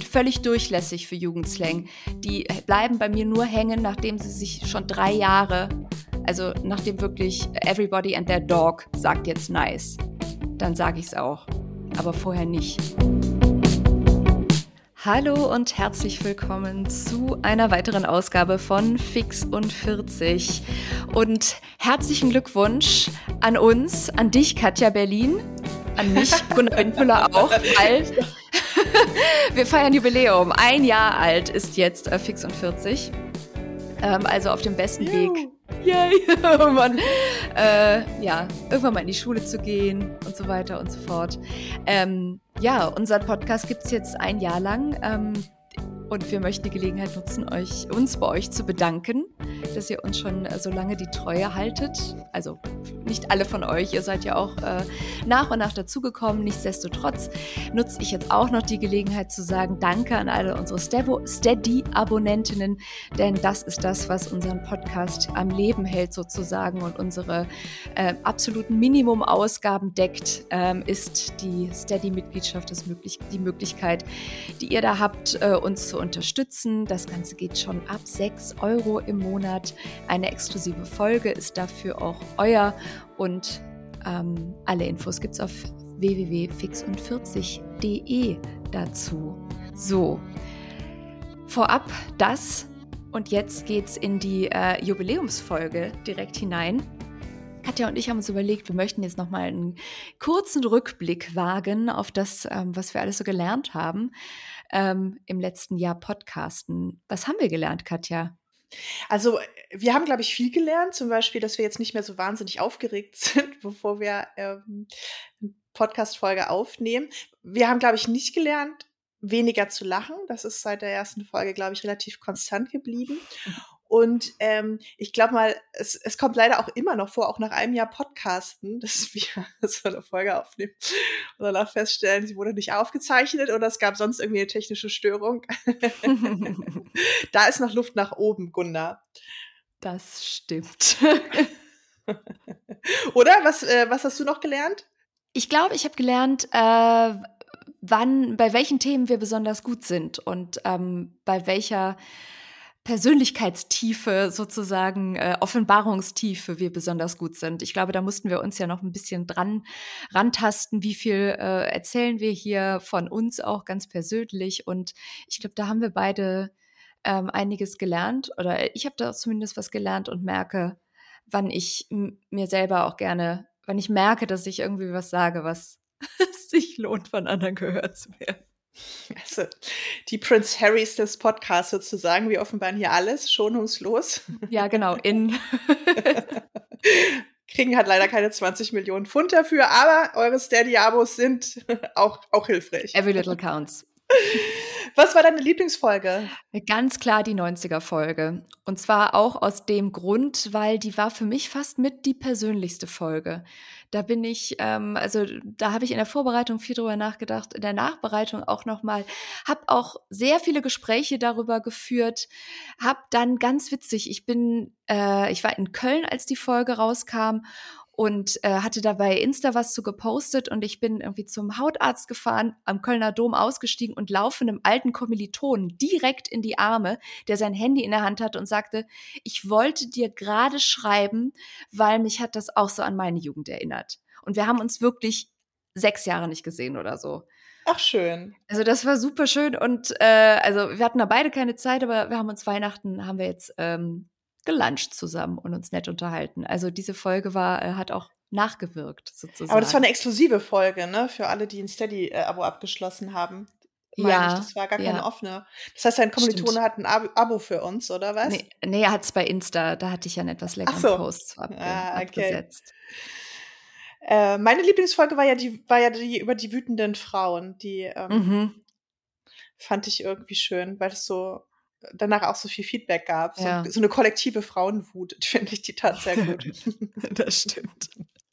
völlig durchlässig für Jugendslang. Die bleiben bei mir nur hängen, nachdem sie sich schon 3 Jahre, also nachdem wirklich everybody and their dog sagt jetzt nice. Dann sage ich es auch, aber vorher nicht. Hallo und herzlich willkommen zu einer weiteren Ausgabe von Fix und 40. Und herzlichen Glückwunsch an uns, an dich, Katja Berlin, an mich, Gunnar Windmüller auch, weil wir feiern Jubiläum. 1 Jahr alt ist jetzt Fix und 40. Also auf dem besten Weg. Yay! irgendwann mal in die Schule zu gehen und so weiter und so fort. Unseren Podcast gibt es jetzt 1 Jahr lang und wir möchten die Gelegenheit nutzen, uns bei euch zu bedanken, dass ihr uns schon so lange die Treue haltet. Also nicht alle von euch, ihr seid ja auch nach und nach dazugekommen. Nichtsdestotrotz nutze ich jetzt auch noch die Gelegenheit zu sagen, danke an alle unsere Steady-Abonnentinnen, denn das ist das, was unseren Podcast am Leben hält sozusagen und unsere absoluten Minimum-Ausgaben deckt, ist die Steady-Mitgliedschaft, die Möglichkeit, die ihr da habt, uns zu unterstützen. Das Ganze geht schon ab 6 € im Monat. Eine exklusive Folge ist dafür auch euer und alle Infos gibt es auf www.fixund40.de dazu. So, vorab das und jetzt geht's in die Jubiläumsfolge direkt hinein. Katja und ich haben uns überlegt, wir möchten jetzt nochmal einen kurzen Rückblick wagen auf das, was wir alles so gelernt haben im letzten Jahr Podcasten. Was haben wir gelernt, Katja? Also wir haben, glaube ich, viel gelernt. Zum Beispiel, dass wir jetzt nicht mehr so wahnsinnig aufgeregt sind, bevor wir eine Podcast-Folge aufnehmen. Wir haben, glaube ich, nicht gelernt, weniger zu lachen. Das ist seit der ersten Folge, glaube ich, relativ konstant geblieben. Und ich glaube mal, es kommt leider auch immer noch vor, auch nach 1 Jahr Podcasten, dass wir so eine Folge aufnehmen und danach feststellen, sie wurde nicht aufgezeichnet oder es gab sonst irgendwie eine technische Störung. Da ist noch Luft nach oben, Gunda. Das stimmt. Oder? Was hast du noch gelernt? Ich glaube, ich habe gelernt, bei welchen Themen wir besonders gut sind und bei welcher Persönlichkeitstiefe sozusagen, Offenbarungstiefe wir besonders gut sind. Ich glaube, da mussten wir uns ja noch ein bisschen rantasten, wie viel erzählen wir hier von uns auch ganz persönlich. Und ich glaube, da haben wir beide einiges gelernt oder ich habe da zumindest was gelernt und merke, wann ich mir selber auch gerne, wenn ich merke, dass ich irgendwie was sage, was sich lohnt, von anderen gehört zu werden. Also die Prince Harrys des Podcasts sozusagen. Wir offenbaren hier alles, schonungslos. Ja, genau. Kriegen halt leider keine 20 Millionen Pfund dafür, aber eure Steady-Abos sind auch hilfreich. Every little counts. Was war deine Lieblingsfolge? Ganz klar die 90er-Folge. Und zwar auch aus dem Grund, weil die war für mich fast mit die persönlichste Folge. Da bin ich, da habe ich in der Vorbereitung viel drüber nachgedacht, in der Nachbereitung auch nochmal, habe auch sehr viele Gespräche darüber geführt, habe dann ganz witzig, ich war in Köln, als die Folge rauskam und hatte da bei Insta was zu gepostet und ich bin irgendwie zum Hautarzt gefahren, am Kölner Dom ausgestiegen und laufe einem alten Kommilitonen direkt in die Arme, der sein Handy in der Hand hatte und sagte, ich wollte dir gerade schreiben, weil mich hat das auch so an meine Jugend erinnert. Und wir haben uns wirklich 6 Jahre nicht gesehen oder so. Ach, schön. Also das war super schön und wir hatten da beide keine Zeit, aber wir haben uns haben wir jetzt geluncht zusammen und uns nett unterhalten. Also diese Folge hat auch nachgewirkt sozusagen. Aber das war eine exklusive Folge, ne? Für alle, die ein Steady-Abo abgeschlossen haben. Meine ich, das war gar keine offene. Das heißt, dein Kommilitone hat ein Abo für uns, oder was? Nee, er hat es bei Insta, da hatte ich ja einen etwas längeren Post abgesetzt. Meine Lieblingsfolge war ja die über die wütenden Frauen. Die fand ich irgendwie schön, weil es so danach auch so viel Feedback gab. Ja. So eine kollektive Frauenwut, finde ich, die tat sehr gut. Das stimmt.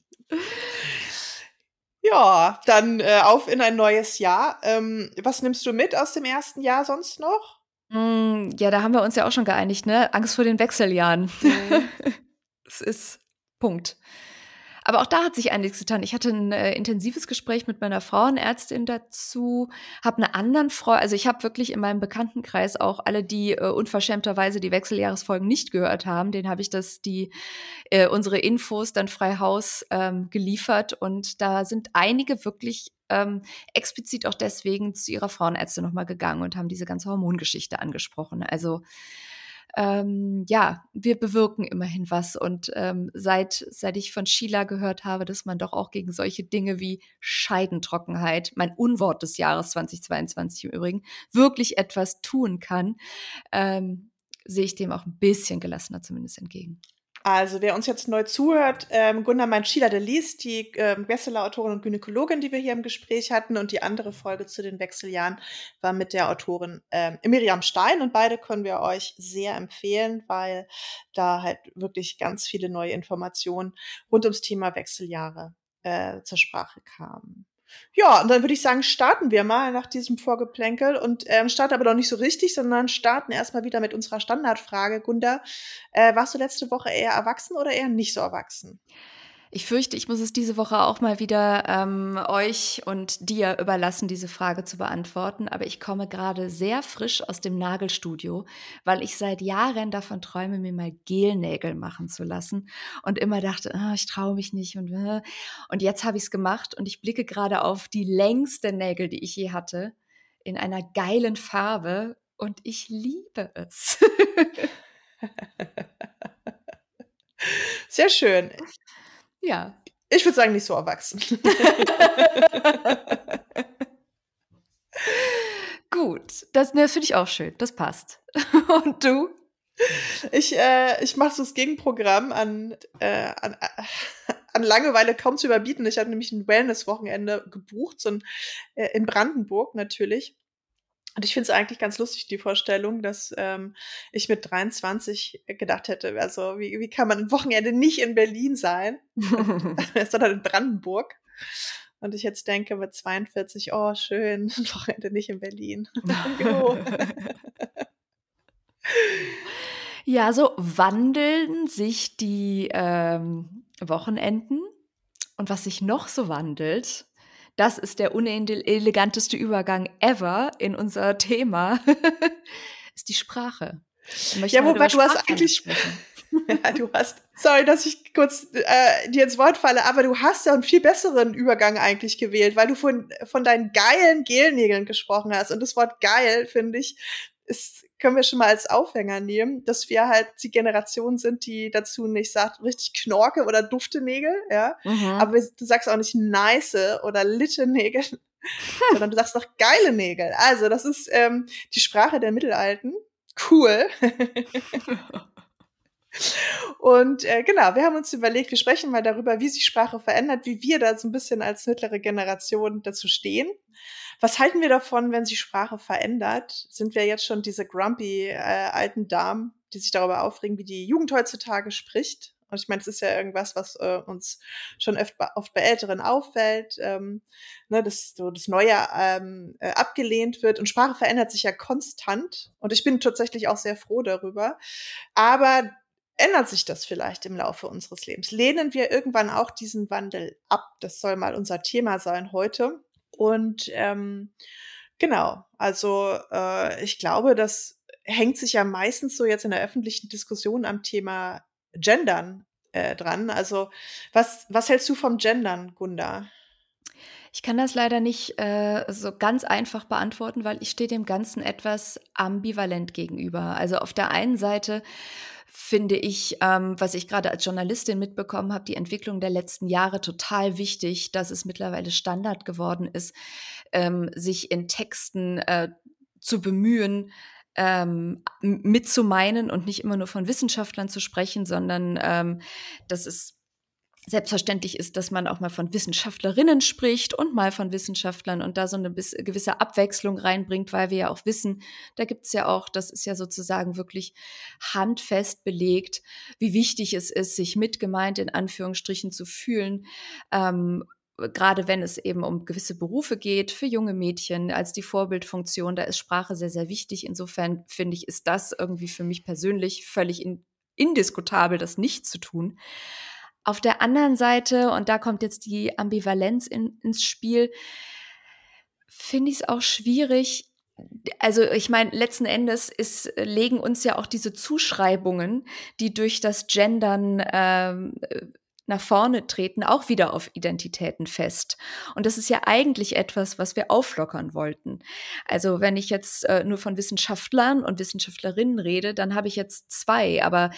Ja, dann auf in ein neues Jahr. Was nimmst du mit aus dem ersten Jahr sonst noch? Ja, da haben wir uns ja auch schon geeinigt, ne? Angst vor den Wechseljahren. Das ist Punkt. Aber auch da hat sich einiges getan. Ich hatte ein intensives Gespräch mit meiner Frauenärztin dazu, habe einen anderen Freund, also ich habe wirklich in meinem Bekanntenkreis auch alle, die unverschämterweise die Wechseljahresfolgen nicht gehört haben, denen habe ich unsere Infos dann frei Haus geliefert. Und da sind einige wirklich explizit auch deswegen zu ihrer Frauenärztin nochmal gegangen und haben diese ganze Hormongeschichte angesprochen. Also ja, wir bewirken immerhin was. Und seit ich von Sheila gehört habe, dass man doch auch gegen solche Dinge wie Scheidentrockenheit, mein Unwort des Jahres 2022 im Übrigen, wirklich etwas tun kann, sehe ich dem auch ein bisschen gelassener zumindest entgegen. Also, wer uns jetzt neu zuhört, Gunda meint Sheila de Lies, die Bestseller-Autorin und Gynäkologin, die wir hier im Gespräch hatten. Und die andere Folge zu den Wechseljahren war mit der Autorin Miriam Stein. Und beide können wir euch sehr empfehlen, weil da halt wirklich ganz viele neue Informationen rund ums Thema Wechseljahre zur Sprache kamen. Ja, und dann würde ich sagen, starten wir mal nach diesem Vorgeplänkel und starten aber noch nicht so richtig, sondern starten erstmal wieder mit unserer Standardfrage. Gunda, warst du letzte Woche eher erwachsen oder eher nicht so erwachsen? Ich fürchte, ich muss es diese Woche auch mal wieder euch und dir überlassen, diese Frage zu beantworten. Aber ich komme gerade sehr frisch aus dem Nagelstudio, weil ich seit Jahren davon träume, mir mal Gelnägel machen zu lassen. Und immer dachte, ich traue mich nicht. Und jetzt habe ich es gemacht und ich blicke gerade auf die längsten Nägel, die ich je hatte, in einer geilen Farbe. Und ich liebe es. Sehr schön. Ja. Ich würde sagen, nicht so erwachsen. Gut, das finde ich auch schön. Das passt. Und du? Ich mache so das Gegenprogramm an Langeweile kaum zu überbieten. Ich hatte nämlich ein Wellness-Wochenende gebucht, in Brandenburg natürlich. Und ich finde es eigentlich ganz lustig, die Vorstellung, dass ich mit 23 gedacht hätte, also wie kann man ein Wochenende nicht in Berlin sein, sondern in Brandenburg. Und ich jetzt denke mit 42, oh schön, ein Wochenende nicht in Berlin. Ja, so wandeln sich die Wochenenden. Und was sich noch so wandelt, das ist der uneleganteste Übergang ever in unser Thema, ist die Sprache. Ja, wobei du hast eigentlich, ja, sorry, dass ich kurz dir ins Wort falle, aber du hast ja einen viel besseren Übergang eigentlich gewählt, weil du von deinen geilen Gelnägeln gesprochen hast. Und das Wort geil, finde ich, können wir schon mal als Aufhänger nehmen, dass wir halt die Generation sind, die dazu nicht sagt, richtig Knorke oder dufte Nägel, ja. Aber du sagst auch nicht nice oder litte Nägel, sondern du sagst doch geile Nägel. Also, das ist die Sprache der Mittelalten. Cool. Und genau, wir haben uns überlegt, wir sprechen mal darüber, wie sich Sprache verändert, wie wir da so ein bisschen als mittlere Generation dazu stehen. Was halten wir davon, wenn sich Sprache verändert? Sind wir jetzt schon diese grumpy alten Damen, die sich darüber aufregen, wie die Jugend heutzutage spricht? Und ich meine, es ist ja irgendwas, was uns schon oft bei Älteren auffällt, dass so das Neue abgelehnt wird. Und Sprache verändert sich ja konstant. Und ich bin tatsächlich auch sehr froh darüber. Aber ändert sich das vielleicht im Laufe unseres Lebens? Lehnen wir irgendwann auch diesen Wandel ab? Das soll mal unser Thema sein heute. Und genau, also ich glaube, das hängt sich ja meistens so jetzt in der öffentlichen Diskussion am Thema Gendern dran. Also was hältst du vom Gendern, Gunda? Ich kann das leider nicht so ganz einfach beantworten, weil ich stehe dem Ganzen etwas ambivalent gegenüber. Also auf der einen Seite finde ich, was ich gerade als Journalistin mitbekommen habe, die Entwicklung der letzten Jahre total wichtig, dass es mittlerweile Standard geworden ist, sich in Texten zu bemühen, mitzumeinen und nicht immer nur von Wissenschaftlern zu sprechen, sondern dass es selbstverständlich ist, dass man auch mal von Wissenschaftlerinnen spricht und mal von Wissenschaftlern und da so eine gewisse Abwechslung reinbringt, weil wir ja auch wissen, da gibt's ja auch, das ist ja sozusagen wirklich handfest belegt, wie wichtig es ist, sich mitgemeint in Anführungsstrichen zu fühlen, gerade wenn es eben um gewisse Berufe geht, für junge Mädchen als die Vorbildfunktion, da ist Sprache sehr, sehr wichtig. Insofern finde ich, ist das irgendwie für mich persönlich völlig indiskutabel, das nicht zu tun. Auf der anderen Seite, und da kommt jetzt die Ambivalenz ins Spiel, finde ich es auch schwierig. Also ich meine, letzten Endes legen uns ja auch diese Zuschreibungen, die durch das Gendern nach vorne treten, auch wieder auf Identitäten fest. Und das ist ja eigentlich etwas, was wir auflockern wollten. Also wenn ich jetzt nur von Wissenschaftlern und Wissenschaftlerinnen rede, dann habe ich jetzt zwei, aber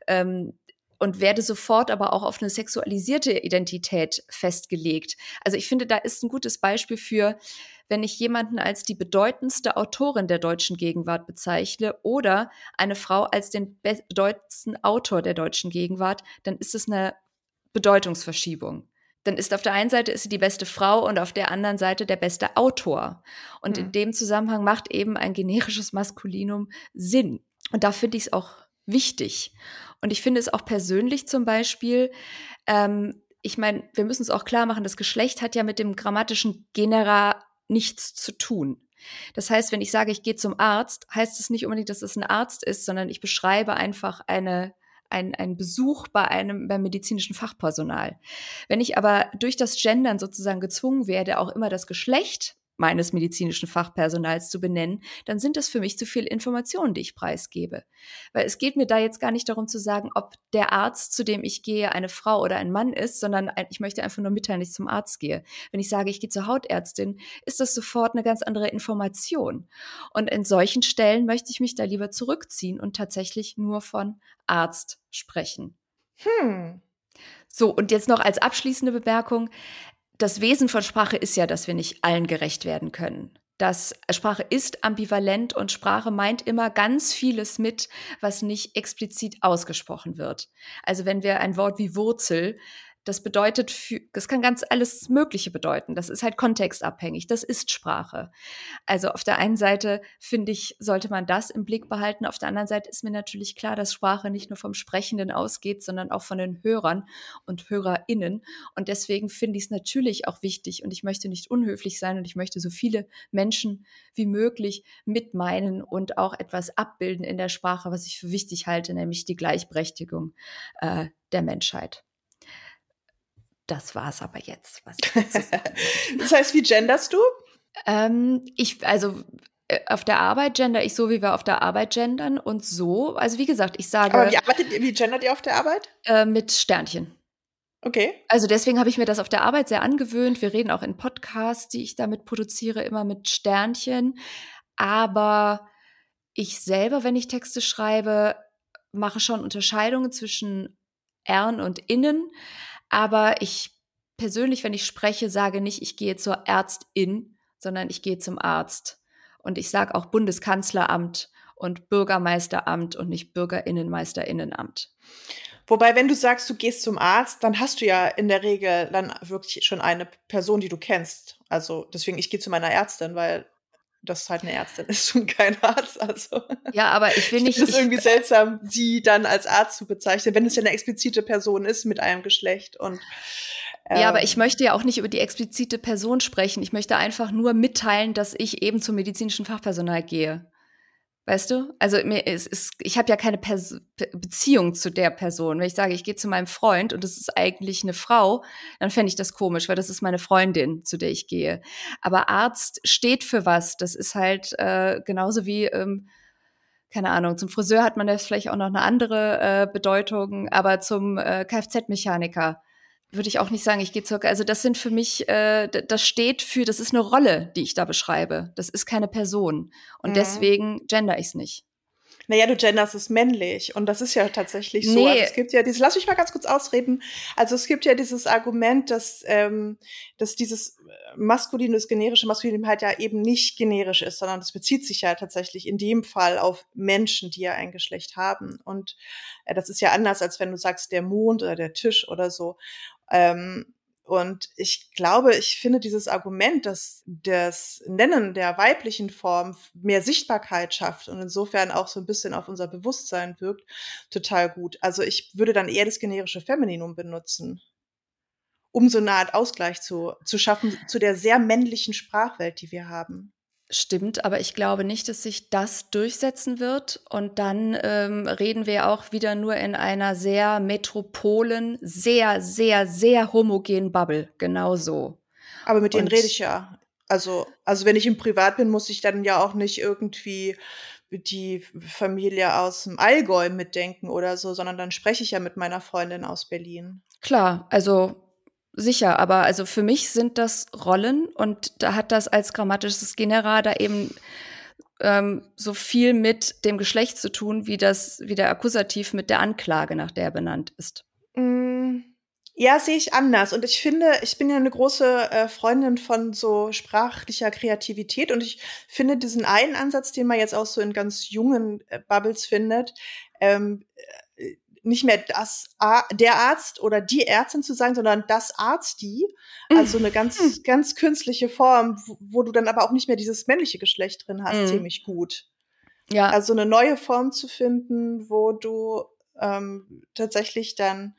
und werde sofort aber auch auf eine sexualisierte Identität festgelegt. Also ich finde, da ist ein gutes Beispiel für, wenn ich jemanden als die bedeutendste Autorin der deutschen Gegenwart bezeichne oder eine Frau als den bedeutendsten Autor der deutschen Gegenwart, dann ist es eine Bedeutungsverschiebung. Dann ist auf der einen Seite ist sie die beste Frau und auf der anderen Seite der beste Autor. Und in dem Zusammenhang macht eben ein generisches Maskulinum Sinn. Und da finde ich es auch wichtig. Und ich finde es auch persönlich zum Beispiel, ich meine, wir müssen es auch klar machen, das Geschlecht hat ja mit dem grammatischen Genera nichts zu tun. Das heißt, wenn ich sage, ich gehe zum Arzt, heißt es nicht unbedingt, dass es ein Arzt ist, sondern ich beschreibe einfach einen Besuch beim medizinischen Fachpersonal. Wenn ich aber durch das Gendern sozusagen gezwungen werde, auch immer das Geschlecht meines medizinischen Fachpersonals zu benennen, dann sind das für mich zu viele Informationen, die ich preisgebe. Weil es geht mir da jetzt gar nicht darum zu sagen, ob der Arzt, zu dem ich gehe, eine Frau oder ein Mann ist, sondern ich möchte einfach nur mitteilen, dass ich zum Arzt gehe. Wenn ich sage, ich gehe zur Hautärztin, ist das sofort eine ganz andere Information. Und in solchen Stellen möchte ich mich da lieber zurückziehen und tatsächlich nur von Arzt sprechen. So, und jetzt noch als abschließende Bemerkung: Das Wesen von Sprache ist ja, dass wir nicht allen gerecht werden können. Sprache ist ambivalent und Sprache meint immer ganz vieles mit, was nicht explizit ausgesprochen wird. Also wenn wir ein Wort wie Wurzel, das kann ganz alles Mögliche bedeuten. Das ist halt kontextabhängig. Das ist Sprache. Also auf der einen Seite, finde ich, sollte man das im Blick behalten. Auf der anderen Seite ist mir natürlich klar, dass Sprache nicht nur vom Sprechenden ausgeht, sondern auch von den Hörern und HörerInnen. Und deswegen finde ich es natürlich auch wichtig und ich möchte nicht unhöflich sein und ich möchte so viele Menschen wie möglich mit meinen und auch etwas abbilden in der Sprache, was ich für wichtig halte, nämlich die Gleichberechtigung der Menschheit. Das war's aber jetzt, was ich dazu sagen möchte. Das heißt, wie genderst du? Auf der Arbeit gender ich so, wie wir auf der Arbeit gendern und so. Also wie gesagt, ich sage. Aber wie gendert ihr auf der Arbeit? Mit Sternchen. Okay. Also deswegen habe ich mir das auf der Arbeit sehr angewöhnt. Wir reden auch in Podcasts, die ich damit produziere, immer mit Sternchen. Aber ich selber, wenn ich Texte schreibe, mache schon Unterscheidungen zwischen Ern und Innen. Aber ich persönlich, wenn ich spreche, sage nicht, ich gehe zur Ärztin, sondern ich gehe zum Arzt. Und ich sage auch Bundeskanzleramt und Bürgermeisteramt und nicht Bürgerinnenmeisterinnenamt. Wobei, wenn du sagst, du gehst zum Arzt, dann hast du ja in der Regel dann wirklich schon eine Person, die du kennst. Also deswegen, ich gehe zu meiner Ärztin, weil das halt eine Ärztin ist und kein Arzt. Also ja, aber ich will nicht. Es ist irgendwie seltsam, sie dann als Arzt zu bezeichnen, wenn es ja eine explizite Person ist mit einem Geschlecht. Und ja, aber ich möchte ja auch nicht über die explizite Person sprechen. Ich möchte einfach nur mitteilen, dass ich eben zum medizinischen Fachpersonal gehe. Weißt du? Also ich habe ja keine Beziehung zu der Person. Wenn ich sage, ich gehe zu meinem Freund und das ist eigentlich eine Frau, dann fände ich das komisch, weil das ist meine Freundin, zu der ich gehe. Aber Arzt steht für was. Das ist halt genauso wie, keine Ahnung, zum Friseur hat man ja vielleicht auch noch eine andere Bedeutung, aber zum Kfz-Mechaniker würde ich auch nicht sagen, ich gehe zur, also das sind für mich, das steht für, das ist eine Rolle, die ich da beschreibe. Das ist keine Person. Und deswegen gender ich es nicht. Naja, du genderst es männlich. Und das ist ja tatsächlich so. Nee. Also es gibt ja lass mich mal ganz kurz ausreden. Also es gibt ja dieses Argument, dass dieses Maskulin, das generische Maskulin halt ja eben nicht generisch ist, sondern das bezieht sich ja tatsächlich in dem Fall auf Menschen, die ja ein Geschlecht haben. Und das ist ja anders, als wenn du sagst, der Mond oder der Tisch oder so. Und ich glaube, ich finde dieses Argument, dass das Nennen der weiblichen Form mehr Sichtbarkeit schafft und insofern auch so ein bisschen auf unser Bewusstsein wirkt, total gut. Also ich würde dann eher das generische Femininum benutzen, um so eine Art Ausgleich zu schaffen zu der sehr männlichen Sprachwelt, die wir haben. Stimmt, aber ich glaube nicht, dass sich das durchsetzen wird. Und dann reden wir auch wieder nur in einer sehr metropolen, sehr, sehr, sehr homogenen Bubble. Genau so. Aber mit denen rede Und ich ja. Also wenn ich im Privat bin, muss ich dann ja auch nicht irgendwie die Familie aus dem Allgäu mitdenken oder so, sondern dann spreche ich ja mit meiner Freundin aus Berlin. klar, also sicher, aber also für mich sind das Rollen und da hat das als grammatisches Genera da eben so viel mit dem Geschlecht zu tun, wie der Akkusativ mit der Anklage, nach der er benannt ist. Mm, ja, sehe ich anders. Und ich finde, ich bin ja eine große Freundin von so sprachlicher Kreativität und ich finde diesen einen Ansatz, den man jetzt auch so in ganz jungen Bubbles findet, ähm, nicht mehr der Arzt oder die Ärztin zu sagen, sondern das Arzt die. Also eine ganz, ganz künstliche Form, wo du dann aber auch nicht mehr dieses männliche Geschlecht drin hast, ziemlich gut. Ja, Also eine neue Form zu finden, wo du tatsächlich dann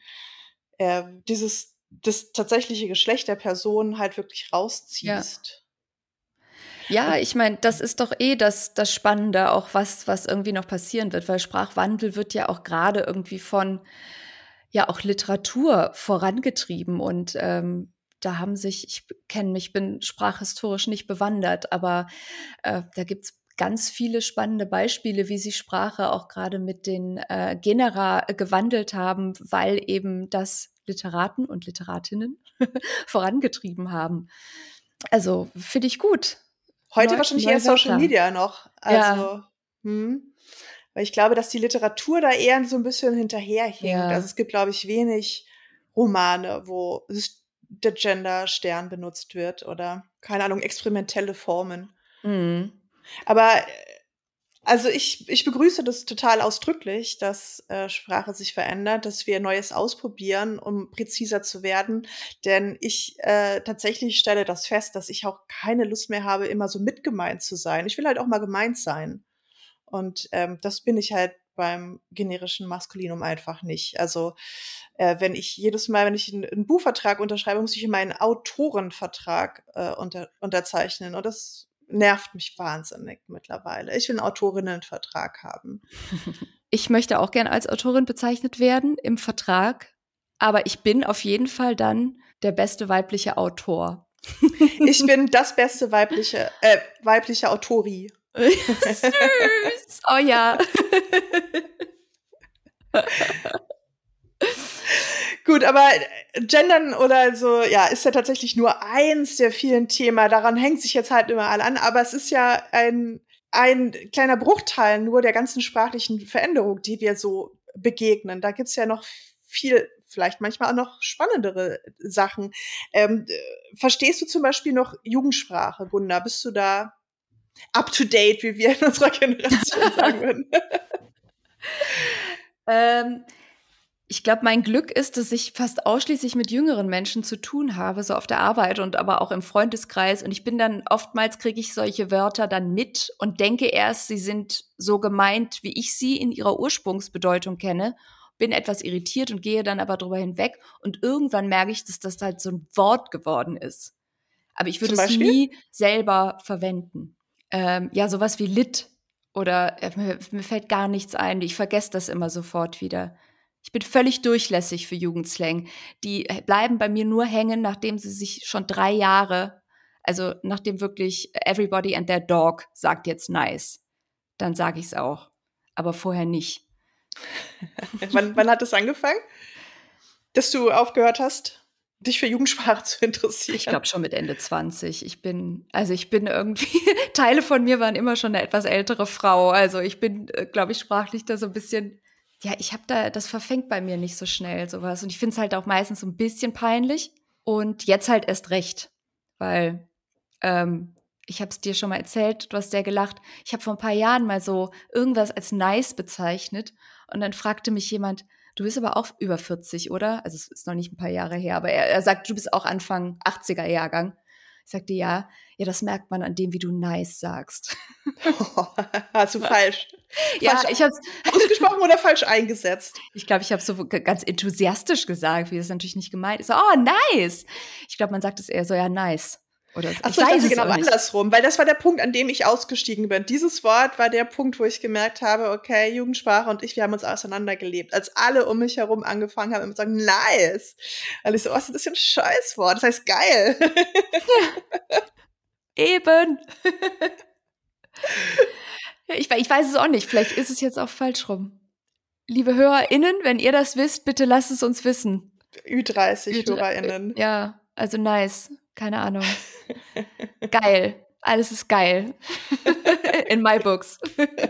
das tatsächliche Geschlecht der Person halt wirklich ja. rausziehst. Ja, ich meine, das ist doch das Spannende, auch was irgendwie noch passieren wird, weil Sprachwandel wird ja auch gerade irgendwie von ja auch Literatur vorangetrieben und da haben sich, ich bin sprachhistorisch nicht bewandert, aber da gibt's ganz viele spannende Beispiele, wie sich Sprache auch gerade mit den Genera gewandelt haben, weil eben das Literaten und Literatinnen vorangetrieben haben. Also finde ich gut. Heute wahrscheinlich eher Neue Social Wörter. Media noch. Ja, Also, weil ich glaube, dass die Literatur da eher so ein bisschen hinterherhinkt. Also ja. es gibt, glaube ich, wenig Romane, wo der Gender-Stern benutzt wird oder, keine Ahnung, experimentelle Formen. Mhm. Aber also ich begrüße das total ausdrücklich, dass Sprache sich verändert, dass wir Neues ausprobieren, um präziser zu werden. Denn ich tatsächlich stelle das fest, dass ich auch keine Lust mehr habe, immer so mitgemeint zu sein. Ich will halt auch mal gemeint sein. Und das bin ich halt beim generischen Maskulinum einfach nicht. Also wenn ich jedes Mal, wenn ich einen Buchvertrag unterschreibe, muss ich immer einen Autorenvertrag unterzeichnen. Und das nervt mich wahnsinnig mittlerweile. Ich will einen Autorinnenvertrag haben. Ich möchte auch gern als Autorin bezeichnet werden im Vertrag, aber ich bin auf jeden Fall dann der beste weibliche Autor. Ich bin das beste weibliche Autori. Süß. Oh ja. Gut, aber Gendern oder so, ja, ist ja tatsächlich nur eins der vielen Themen. Daran hängt sich jetzt halt immer alle an. Aber es ist ja ein kleiner Bruchteil nur der ganzen sprachlichen Veränderung, die wir so begegnen. Da gibt's ja noch viel, vielleicht manchmal auch noch spannendere Sachen. Verstehst du zum Beispiel noch Jugendsprache, Gunda? Bist du da up to date, wie wir in unserer Generation sagen würden? Ich glaube, mein Glück ist, dass ich fast ausschließlich mit jüngeren Menschen zu tun habe, so auf der Arbeit und aber auch im Freundeskreis. Und ich bin dann, oftmals kriege ich solche Wörter dann mit und denke erst, sie sind so gemeint, wie ich sie in ihrer Ursprungsbedeutung kenne, bin etwas irritiert und gehe dann aber drüber hinweg. Und irgendwann merke ich, dass das halt so ein Wort geworden ist. Aber ich würde Zum es Beispiel? nie selber verwenden. Ja, sowas wie Lit oder mir fällt gar nichts ein. Ich vergesse das immer sofort wieder. Ich bin völlig durchlässig für Jugendslang. Die bleiben bei mir nur hängen, nachdem sie sich schon 3 Jahre, also nachdem wirklich everybody and their dog sagt jetzt nice. Dann sage ich es auch. Aber vorher nicht. Wann hat es angefangen, dass du aufgehört hast, dich für Jugendsprache zu interessieren? Ich glaube schon mit Ende 20. Ich bin irgendwie, Teile von mir waren immer schon eine etwas ältere Frau. Also ich bin, glaube ich, sprachlich da so ein bisschen, ja, das verfängt bei mir nicht so schnell sowas. Und ich finde es halt auch meistens so ein bisschen peinlich. Und jetzt halt erst recht, weil ich habe es dir schon mal erzählt, du hast sehr gelacht. Ich habe vor ein paar Jahren mal so irgendwas als nice bezeichnet und dann fragte mich jemand, du bist aber auch über 40, oder? Also es ist noch nicht ein paar Jahre her, aber er sagt, du bist auch Anfang 80er Jahrgang. Ich sagte, ja, das merkt man an dem, wie du nice sagst. Hast du falsch? Ja, Falsch ich habe ausgesprochen oder falsch eingesetzt? Ich glaube, ich habe so ganz enthusiastisch gesagt, wie das natürlich nicht gemeint ist. So, oh, nice. Ich glaube, man sagt es eher so, ja, nice. Oder so. Achso, ich dachte genau andersrum, weil das war der Punkt, an dem ich ausgestiegen bin. Dieses Wort war der Punkt, wo ich gemerkt habe, okay, Jugendsprache und ich, wir haben uns auseinandergelebt. Als alle um mich herum angefangen haben, immer zu sagen, nice. Und ich so, was ist das für ein Scheißwort? Das heißt geil. Ja. Eben. Ich weiß es auch nicht. Vielleicht ist es jetzt auch falsch rum. Liebe HörerInnen, wenn ihr das wisst, bitte lasst es uns wissen. Ü30-HörerInnen. Ja, also nice. Keine Ahnung. Geil. Alles ist geil. In my books.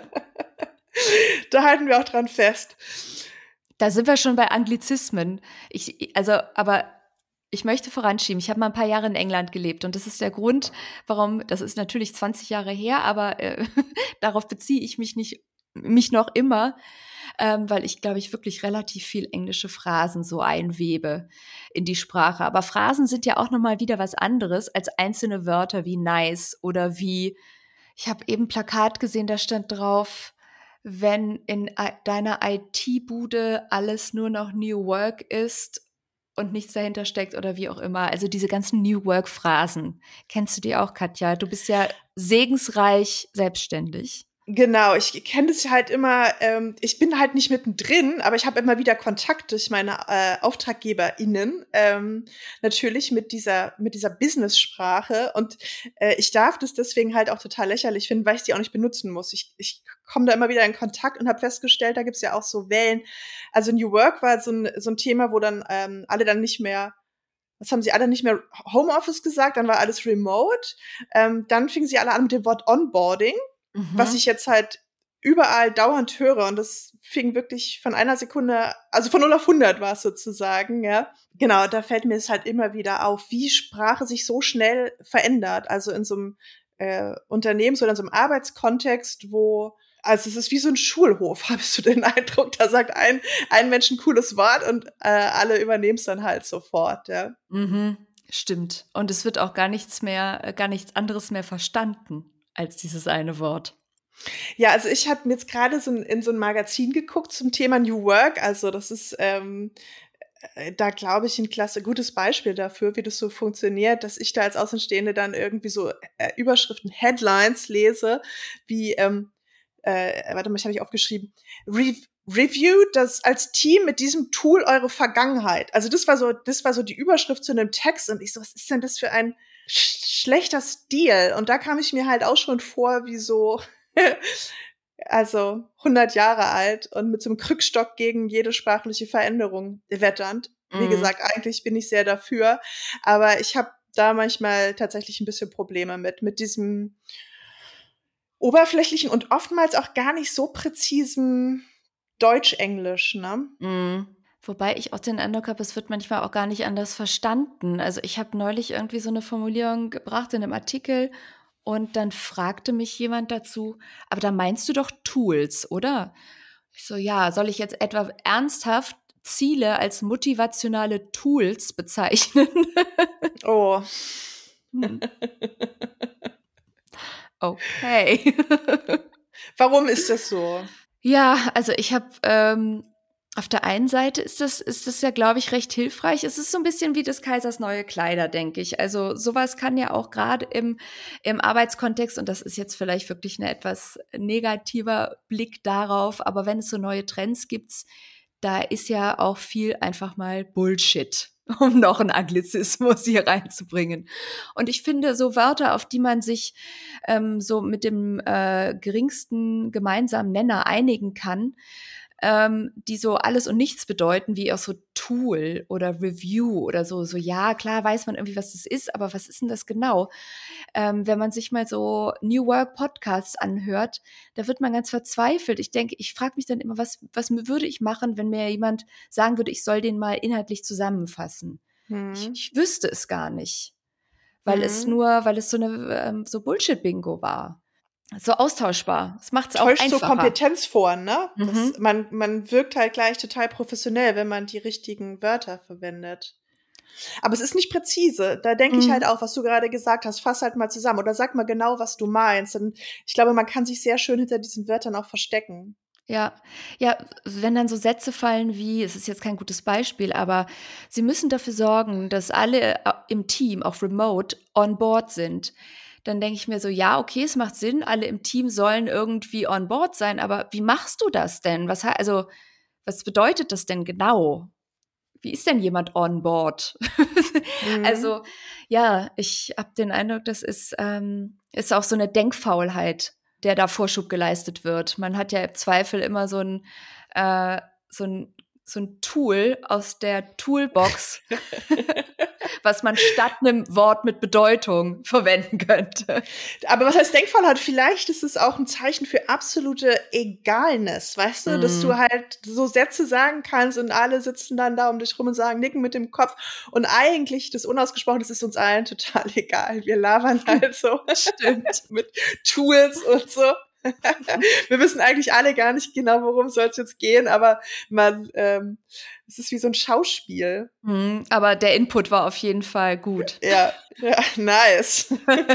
Da halten wir auch dran fest. Da sind wir schon bei Anglizismen. Aber ich möchte voranschieben. Ich habe mal ein paar Jahre in England gelebt und das ist der Grund, warum, das ist natürlich 20 Jahre her, aber darauf beziehe ich mich noch immer, weil ich, glaube ich, wirklich relativ viel englische Phrasen so einwebe in die Sprache. Aber Phrasen sind ja auch nochmal wieder was anderes als einzelne Wörter wie nice oder wie, ich habe eben ein Plakat gesehen, da stand drauf, wenn in deiner IT-Bude alles nur noch New Work ist und nichts dahinter steckt oder wie auch immer. Also diese ganzen New Work-Phrasen. Kennst du die auch, Katja? Du bist ja segensreich selbstständig. Genau, ich kenne das halt immer, ich bin halt nicht mittendrin, aber ich habe immer wieder Kontakt durch meine AuftraggeberInnen, natürlich mit dieser Business-Sprache und ich darf das deswegen halt auch total lächerlich finden, weil ich die auch nicht benutzen muss. Ich komme da immer wieder in Kontakt und habe festgestellt, da gibt's ja auch so Wellen. Also New Work war so ein Thema, wo dann alle dann nicht mehr, was haben sie alle nicht mehr, Homeoffice gesagt, dann war alles remote. Dann fingen sie alle an mit dem Wort Onboarding. Was ich jetzt halt überall dauernd höre und das fing wirklich von einer Sekunde, also von 0 auf 100 war es sozusagen, ja. Genau, da fällt mir es halt immer wieder auf, wie Sprache sich so schnell verändert, also in so einem Unternehmens- oder in so einem Arbeitskontext, also es ist wie so ein Schulhof, hast du den Eindruck, da sagt ein Mensch ein cooles Wort und alle übernehmen es dann halt sofort, ja. Mhm, stimmt. Und es wird auch gar nichts anderes mehr verstanden als dieses eine Wort. Ja, also ich habe mir jetzt gerade in so ein Magazin geguckt zum Thema New Work. Also das ist da, glaube ich, ein gutes Beispiel dafür, wie das so funktioniert, dass ich da als Außenstehende dann irgendwie so Überschriften, Headlines lese, wie, warte mal, ich habe ich aufgeschrieben, Review das als Team mit diesem Tool eure Vergangenheit. Also das war so die Überschrift zu einem Text und ich so, was ist denn das für ein schlechter Stil? Und da kam ich mir halt auch schon vor, wie so, also 100 Jahre alt und mit so einem Krückstock gegen jede sprachliche Veränderung wetternd. Wie gesagt, eigentlich bin ich sehr dafür, aber ich habe da manchmal tatsächlich ein bisschen Probleme mit diesem oberflächlichen und oftmals auch gar nicht so präzisen Deutsch-Englisch, ne? Wobei ich auch den Eindruck habe, es wird manchmal auch gar nicht anders verstanden. Also ich habe neulich irgendwie so eine Formulierung gebracht in einem Artikel und dann fragte mich jemand dazu, aber da meinst du doch Tools, oder? Ich so, ja, soll ich jetzt etwa ernsthaft Ziele als motivationale Tools bezeichnen? Oh. Okay. Warum ist das so? Ja, also ich habe auf der einen Seite ist das ja, glaube ich, recht hilfreich. Es ist so ein bisschen wie des Kaisers neue Kleider, denke ich. Also sowas kann ja auch gerade im Arbeitskontext, und das ist jetzt vielleicht wirklich ein etwas negativer Blick darauf, aber wenn es so neue Trends gibt, da ist ja auch viel einfach mal Bullshit, um noch einen Anglizismus hier reinzubringen. Und ich finde, so Wörter, auf die man sich so mit dem geringsten gemeinsamen Nenner einigen kann, die so alles und nichts bedeuten, wie auch so Tool oder Review oder so. So, ja, klar weiß man irgendwie, was das ist, aber was ist denn das genau? Wenn man sich mal so New Work Podcasts anhört, da wird man ganz verzweifelt. Ich frage mich dann immer, was würde ich machen, wenn mir jemand sagen würde, ich soll den mal inhaltlich zusammenfassen? Ich wüsste es gar nicht, weil es so eine so Bullshit-Bingo war. So austauschbar. Das macht es auch einfacher. Täuscht so Kompetenz vor, ne? Man wirkt halt gleich total professionell, wenn man die richtigen Wörter verwendet. Aber es ist nicht präzise. Da denke ich halt auch, was du gerade gesagt hast, fass halt mal zusammen oder sag mal genau, was du meinst. Und ich glaube, man kann sich sehr schön hinter diesen Wörtern auch verstecken. Ja, ja, wenn dann so Sätze fallen wie, es ist jetzt kein gutes Beispiel, aber sie müssen dafür sorgen, dass alle im Team, auch remote, on board sind. Dann denke ich mir so, ja, okay, es macht Sinn, alle im Team sollen irgendwie on board sein, aber wie machst du das denn? Also, was bedeutet das denn genau? Wie ist denn jemand on board? Mhm. Also, ja, ich habe den Eindruck, das ist auch so eine Denkfaulheit, der da Vorschub geleistet wird. Man hat ja im Zweifel immer äh, so 'n so 'n Tool aus der Toolbox, was man statt einem Wort mit Bedeutung verwenden könnte. Aber was heißt Denkfaulheit? Vielleicht ist es auch ein Zeichen für absolute Egalness, weißt du? Dass du Mhm. halt so Sätze sagen kannst und alle sitzen dann da um dich rum und sagen nicken mit dem Kopf. Und eigentlich das Unausgesprochene, das ist uns allen total egal. Wir labern halt so Stimmt. mit Tools und so. Wir wissen eigentlich alle gar nicht genau, worum soll es jetzt gehen, aber es ist wie so ein Schauspiel. Mhm, aber der Input war auf jeden Fall gut. Ja, ja, nice.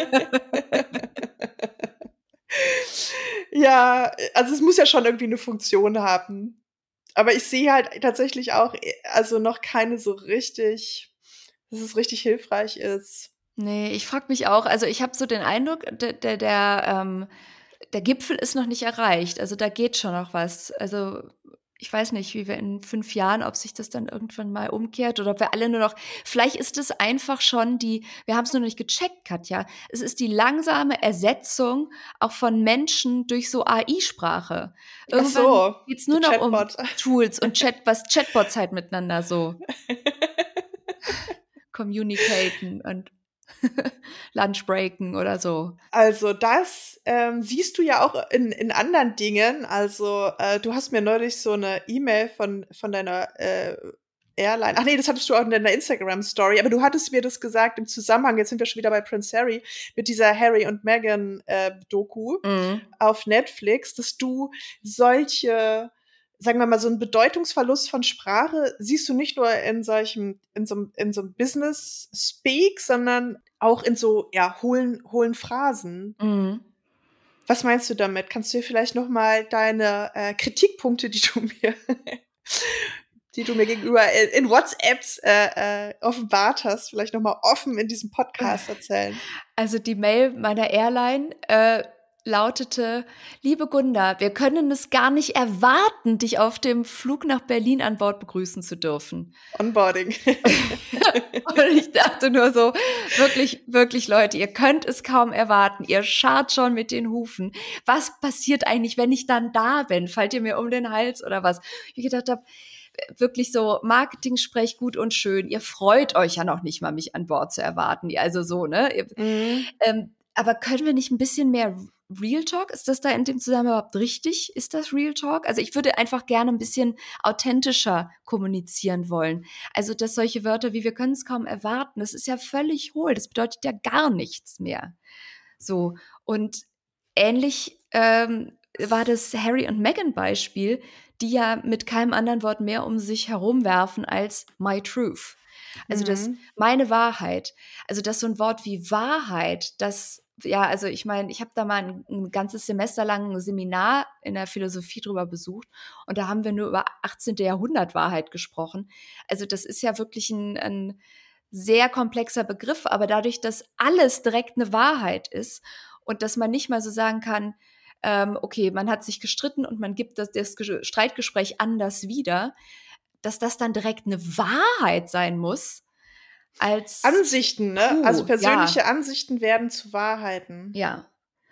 Ja, also es muss ja schon irgendwie 'ne Funktion haben. Aber ich sehe halt tatsächlich auch, also noch keine so richtig, dass es richtig hilfreich ist. Ne, ich frage mich auch, also, ich habe so den Eindruck, der Gipfel ist noch nicht erreicht. Also, da geht schon noch was. Also, ich weiß nicht, wie wir in 5 Jahren, ob sich das dann irgendwann mal umkehrt oder ob wir alle nur noch, vielleicht ist es einfach schon wir haben's nur noch nicht gecheckt, Katja. Es ist die langsame Ersetzung auch von Menschen durch so AI-Sprache. Ach Irgendwann so, geht's der nur noch um Chatbot. Tools und was Chatbots halt miteinander so communicaten und Lunch breaken oder so. Also das, siehst du ja auch in anderen Dingen. Also, du hast mir neulich so 'ne E-Mail von deiner, Airline, ach nee, das hattest du auch in deiner Instagram-Story, aber du hattest mir das gesagt im Zusammenhang, jetzt sind wir schon wieder bei Prince Harry, mit dieser Harry und Meghan, Doku Mhm. auf Netflix, dass du solche, sagen wir mal, so 'n Bedeutungsverlust von Sprache siehst du nicht nur in so 'm Business-Speak, sondern auch in so, ja, hohlen Phrasen. Mhm. Was meinst du damit? Kannst du dir vielleicht noch mal deine, Kritikpunkte, die du mir gegenüber in WhatsApps, offenbart hast, vielleicht noch mal offen in diesem Podcast erzählen? Also, die Mail meiner Airline, lautete: „Liebe Gunda, wir können es gar nicht erwarten, dich auf dem Flug nach Berlin an Bord begrüßen zu dürfen.“ Onboarding. Und ich dachte nur so: „Wirklich, wirklich, Leute, ihr könnt es kaum erwarten. Ihr scharrt schon mit den Hufen. Was passiert eigentlich, wenn ich dann da bin? Fallt ihr mir um den Hals oder was?“ Ich gedacht habe, wirklich so Marketing-Sprech gut und schön. Ihr freut euch ja noch nicht mal, mich an Bord zu erwarten. Also so, ne? Mhm. Aber können wir nicht ein bisschen mehr Real Talk? Ist das da in dem Zusammenhang überhaupt richtig? Ist das Real Talk? Also, ich würde einfach gerne ein bisschen authentischer kommunizieren wollen. Also, dass solche Wörter wie „wir können es kaum erwarten“, das ist ja völlig hohl. Das bedeutet ja gar nichts mehr. So, und ähnlich, war das Harry und Meghan-Beispiel, die ja mit keinem anderen Wort mehr um sich herumwerfen als „my truth“. Also, das Mhm. meine Wahrheit. Also, dass so 'n Wort wie Wahrheit, also, ich meine, ich habe da mal 'n ganzes Semester lang 'n Seminar in der Philosophie drüber besucht und da haben wir nur über 18. Jahrhundert Wahrheit gesprochen. Also, das ist ja wirklich 'n sehr komplexer Begriff, aber dadurch, dass alles direkt 'ne Wahrheit ist und dass man nicht mal so sagen kann, okay, man hat sich gestritten und man gibt das Streitgespräch anders wieder, dass das dann direkt 'ne Wahrheit sein muss als Ansichten, ne? Also, puh, persönliche ja, Ansichten werden zu Wahrheiten. ja.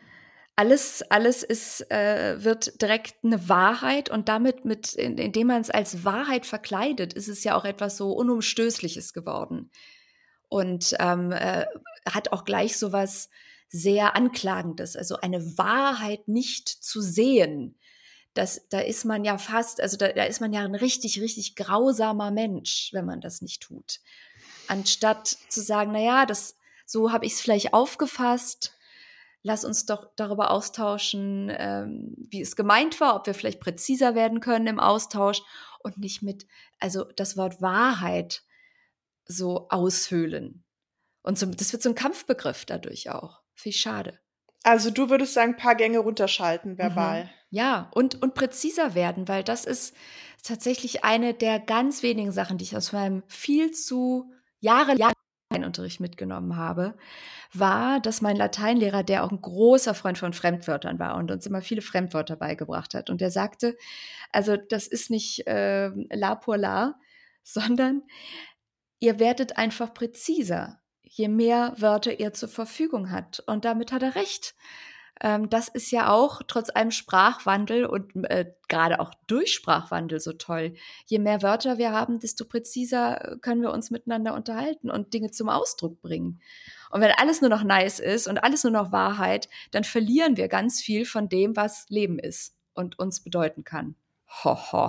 Alles wird direkt 'ne Wahrheit und damit indem man's als Wahrheit verkleidet, ist es ja auch etwas so Unumstößliches geworden und, hat auch gleich so was sehr Anklagendes. Also, eine Wahrheit nicht zu sehen, da ist man ja fast, also, da ist man ja 'n richtig, richtig grausamer Mensch, wenn man das nicht tut. Anstatt zu sagen: „Na ja, so habe ich's vielleicht aufgefasst. Lass uns doch darüber austauschen, wie es gemeint war, ob wir vielleicht präziser werden können im Austausch und nicht das Wort Wahrheit so aushöhlen.“ Und das wird so 'n Kampfbegriff dadurch auch. Finde ich schade. Also du würdest sagen, ein paar Gänge runterschalten, verbal. Ja, und präziser werden, weil das ist tatsächlich eine der ganz wenigen Sachen, die ich aus meinem viel zu jahrelangen Lateinunterricht mitgenommen habe, war, dass mein Lateinlehrer, der auch ein großer Freund von Fremdwörtern war und uns immer viele Fremdwörter beigebracht hat, und der sagte, also das ist nicht la pour la, sondern ihr werdet einfach präziser, je mehr Wörter ihr zur Verfügung habt. Und damit hat er recht. Das ist ja auch trotz einem Sprachwandel und gerade auch durch Sprachwandel so toll. Je mehr Wörter wir haben, desto präziser können wir uns miteinander unterhalten und Dinge zum Ausdruck bringen. Und wenn alles nur noch nice ist und alles nur noch Wahrheit, dann verlieren wir ganz viel von dem, was Leben ist und uns bedeuten kann. Ho.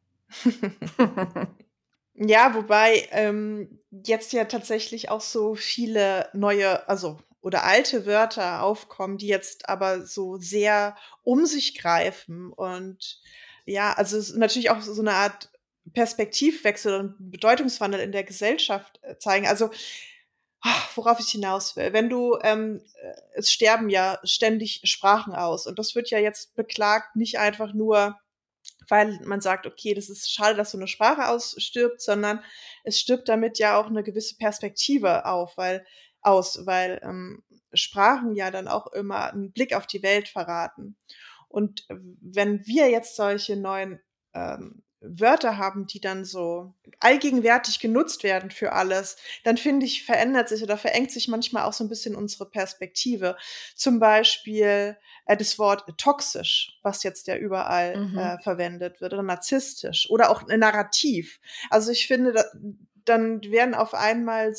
Ja, wobei jetzt ja tatsächlich auch so viele neue, also oder alte Wörter aufkommen, die jetzt aber so sehr um sich greifen und ja, also es ist natürlich auch so eine Art Perspektivwechsel und Bedeutungswandel in der Gesellschaft zeigen. Also worauf ich hinaus will, wenn du es sterben ja ständig Sprachen aus und das wird ja jetzt beklagt, nicht einfach nur weil man sagt, okay, das ist schade, dass so eine Sprache ausstirbt, sondern es stirbt damit ja auch eine gewisse Perspektive weil Sprachen ja dann auch immer einen Blick auf die Welt verraten. Und wenn wir jetzt solche neuen Wörter haben, die dann so allgegenwärtig genutzt werden für alles, dann finde ich, verändert sich oder verengt sich manchmal auch so ein bisschen unsere Perspektive. Zum Beispiel das Wort toxisch, was jetzt ja überall verwendet wird, oder narzisstisch oder auch narrativ. Also ich finde, dann werden auf einmal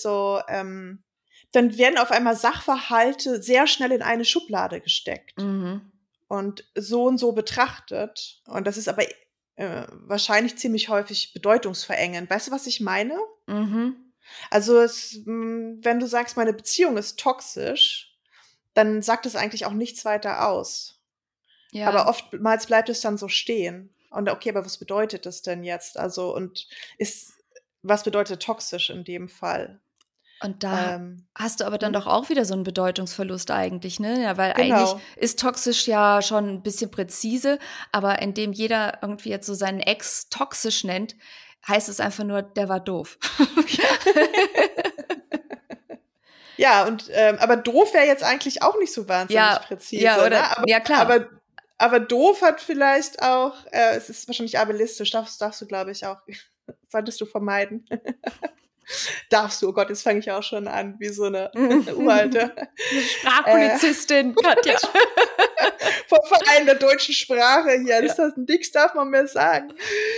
Sachverhalte sehr schnell in eine Schublade gesteckt und so betrachtet. Und das ist aber wahrscheinlich ziemlich häufig bedeutungsverengend. Weißt du, was ich meine? Also wenn du sagst, meine Beziehung ist toxisch, dann sagt es eigentlich auch nichts weiter aus. Ja. Aber oftmals bleibt es dann so stehen. Und okay, aber was bedeutet das denn jetzt? Also, was bedeutet toxisch in dem Fall? Und da hast du aber dann doch auch wieder so einen Bedeutungsverlust eigentlich, ne? Ja, weil eigentlich ist toxisch ja schon ein bisschen präzise, aber indem jeder irgendwie jetzt so seinen Ex toxisch nennt, heißt es einfach nur, der war doof. Ja, und aber doof wäre jetzt eigentlich auch nicht so wahnsinnig präzise. Ja, oder? Ne? Aber, ja, klar. Aber doof hat vielleicht auch, es ist wahrscheinlich ableistisch, darfst du, glaube ich, auch, solltest du vermeiden. Darfst du, oh Gott, jetzt fange ich auch schon an, wie so eine uralte Sprachpolizistin, Katja. Vom Verein der deutschen Sprache hier, das heißt, nichts darf man mehr sagen.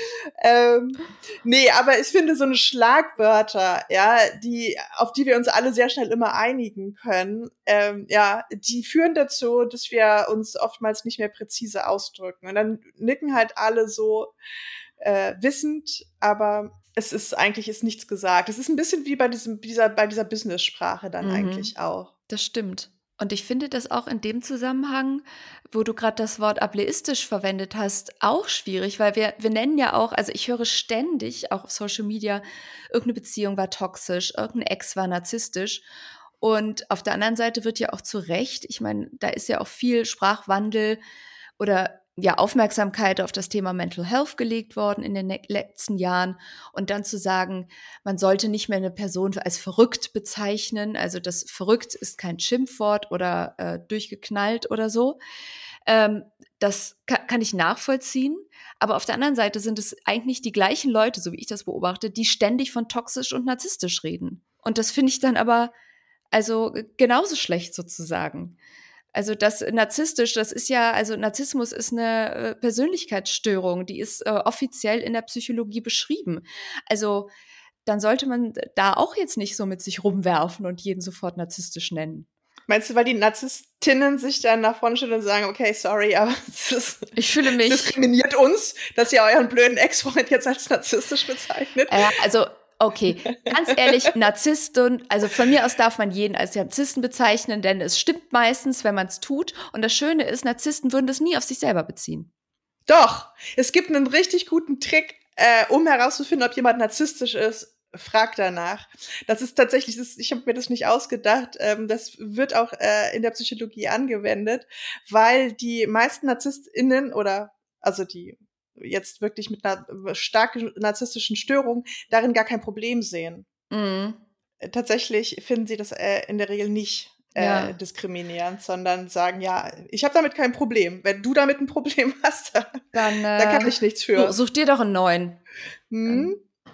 Nee, aber ich finde so eine Schlagwörter, ja, auf die wir uns alle sehr schnell immer einigen können, die führen dazu, dass wir uns oftmals nicht mehr präzise ausdrücken. Und dann nicken halt alle so wissend, aber eigentlich ist nichts gesagt. Es ist ein bisschen wie bei dieser Business-Sprache dann eigentlich auch. Das stimmt. Und ich finde das auch in dem Zusammenhang, wo du gerade das Wort ableistisch verwendet hast, auch schwierig, weil wir nennen ja auch, also ich höre ständig, auch auf Social Media, irgendeine Beziehung war toxisch, irgendein Ex war narzisstisch. Und auf der anderen Seite wird ja auch zu Recht, ich meine, da ist ja auch viel Sprachwandel oder Aufmerksamkeit auf das Thema Mental Health gelegt worden in den letzten Jahren und dann zu sagen, man sollte nicht mehr eine Person als verrückt bezeichnen, also das verrückt ist kein Schimpfwort oder durchgeknallt oder so. Das kann ich nachvollziehen, aber auf der anderen Seite sind es eigentlich die gleichen Leute, so wie ich das beobachte, die ständig von toxisch und narzisstisch reden. Und das finde ich dann aber also genauso schlecht sozusagen. Also Narzismus ist eine Persönlichkeitsstörung, die ist offiziell in der Psychologie beschrieben. Also dann sollte man da auch jetzt nicht so mit sich rumwerfen und jeden sofort narzisstisch nennen. Meinst du, weil die Narzisstinnen sich dann nach vorne stellen und sagen, okay, sorry, aber ich fühle mich diskriminiert uns, dass ihr euren blöden Ex-Freund jetzt als narzisstisch bezeichnet? Okay, ganz ehrlich, Narzissten, also von mir aus darf man jeden als Narzissten bezeichnen, denn es stimmt meistens, wenn man es tut. Und das Schöne ist, Narzissten würden das nie auf sich selber beziehen. Doch, es gibt einen richtig guten Trick, um herauszufinden, ob jemand narzisstisch ist. frag danach. Das ist tatsächlich, ich habe mir das nicht ausgedacht, das wird auch in der Psychologie angewendet, weil die meisten NarzisstInnen oder also die jetzt wirklich mit einer starken narzisstischen Störung darin gar kein Problem sehen. Mhm. Tatsächlich finden sie das in der Regel nicht Ja. diskriminierend, sondern sagen, ja, ich habe damit kein Problem. Wenn du damit ein Problem hast, Dann da kann ich nichts für. such dir doch einen neuen. Hm?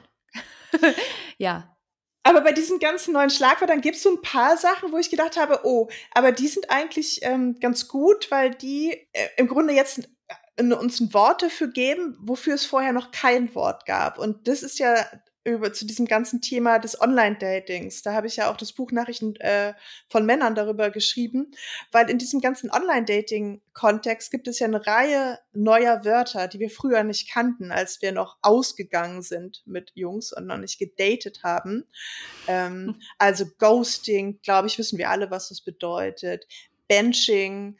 Ja. Aber bei diesen ganzen neuen Schlagwörtern gibt es so ein paar Sachen, wo ich gedacht habe, oh, aber die sind eigentlich ganz gut, weil die im Grunde jetzt uns ein Wort dafür geben, wofür es vorher noch kein Wort gab. Und das ist ja zu diesem ganzen Thema des Online-Datings. Da habe ich ja auch das Buch Nachrichten von Männern darüber geschrieben, weil in diesem ganzen Online-Dating-Kontext gibt es ja eine Reihe neuer Wörter, die wir früher nicht kannten, als wir noch ausgegangen sind mit Jungs und noch nicht gedatet haben. Also Ghosting, glaube ich, wissen wir alle, was das bedeutet. Benching,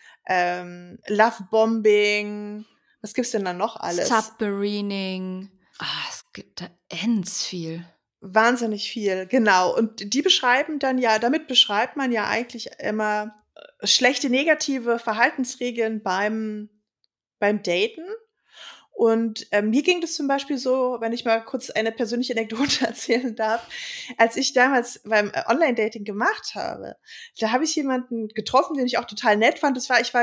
Lovebombing, was gibt's denn da noch alles? Submarining. Es gibt da ends viel. Wahnsinnig viel, genau. Und die beschreiben dann ja, damit beschreibt man ja eigentlich immer schlechte negative Verhaltensregeln beim Daten. Und mir ging das zum Beispiel so, wenn ich mal kurz eine persönliche Anekdote erzählen darf, als ich damals beim Online-Dating gemacht habe, da habe ich jemanden getroffen, den ich auch total nett fand.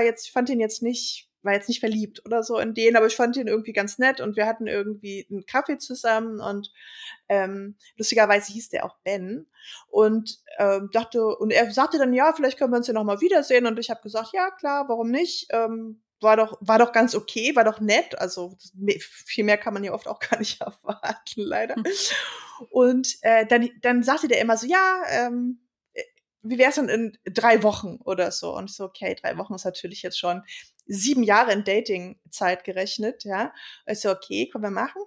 War jetzt nicht verliebt oder so in den, aber ich fand ihn irgendwie ganz nett und wir hatten irgendwie einen Kaffee zusammen und lustigerweise hieß der auch Ben und er sagte dann, ja, vielleicht können wir uns ja noch mal wiedersehen und ich habe gesagt, ja klar, warum nicht? War doch ganz okay, war doch nett. Also viel mehr kann man ja oft auch gar nicht erwarten, leider. Und dann sagte der immer so, ja, wie wär's denn in 3 Wochen oder so? Und ich so, okay, 3 Wochen ist natürlich jetzt schon 7 Jahre in Dating-Zeit gerechnet, ja. Und ich so, okay, können wir machen.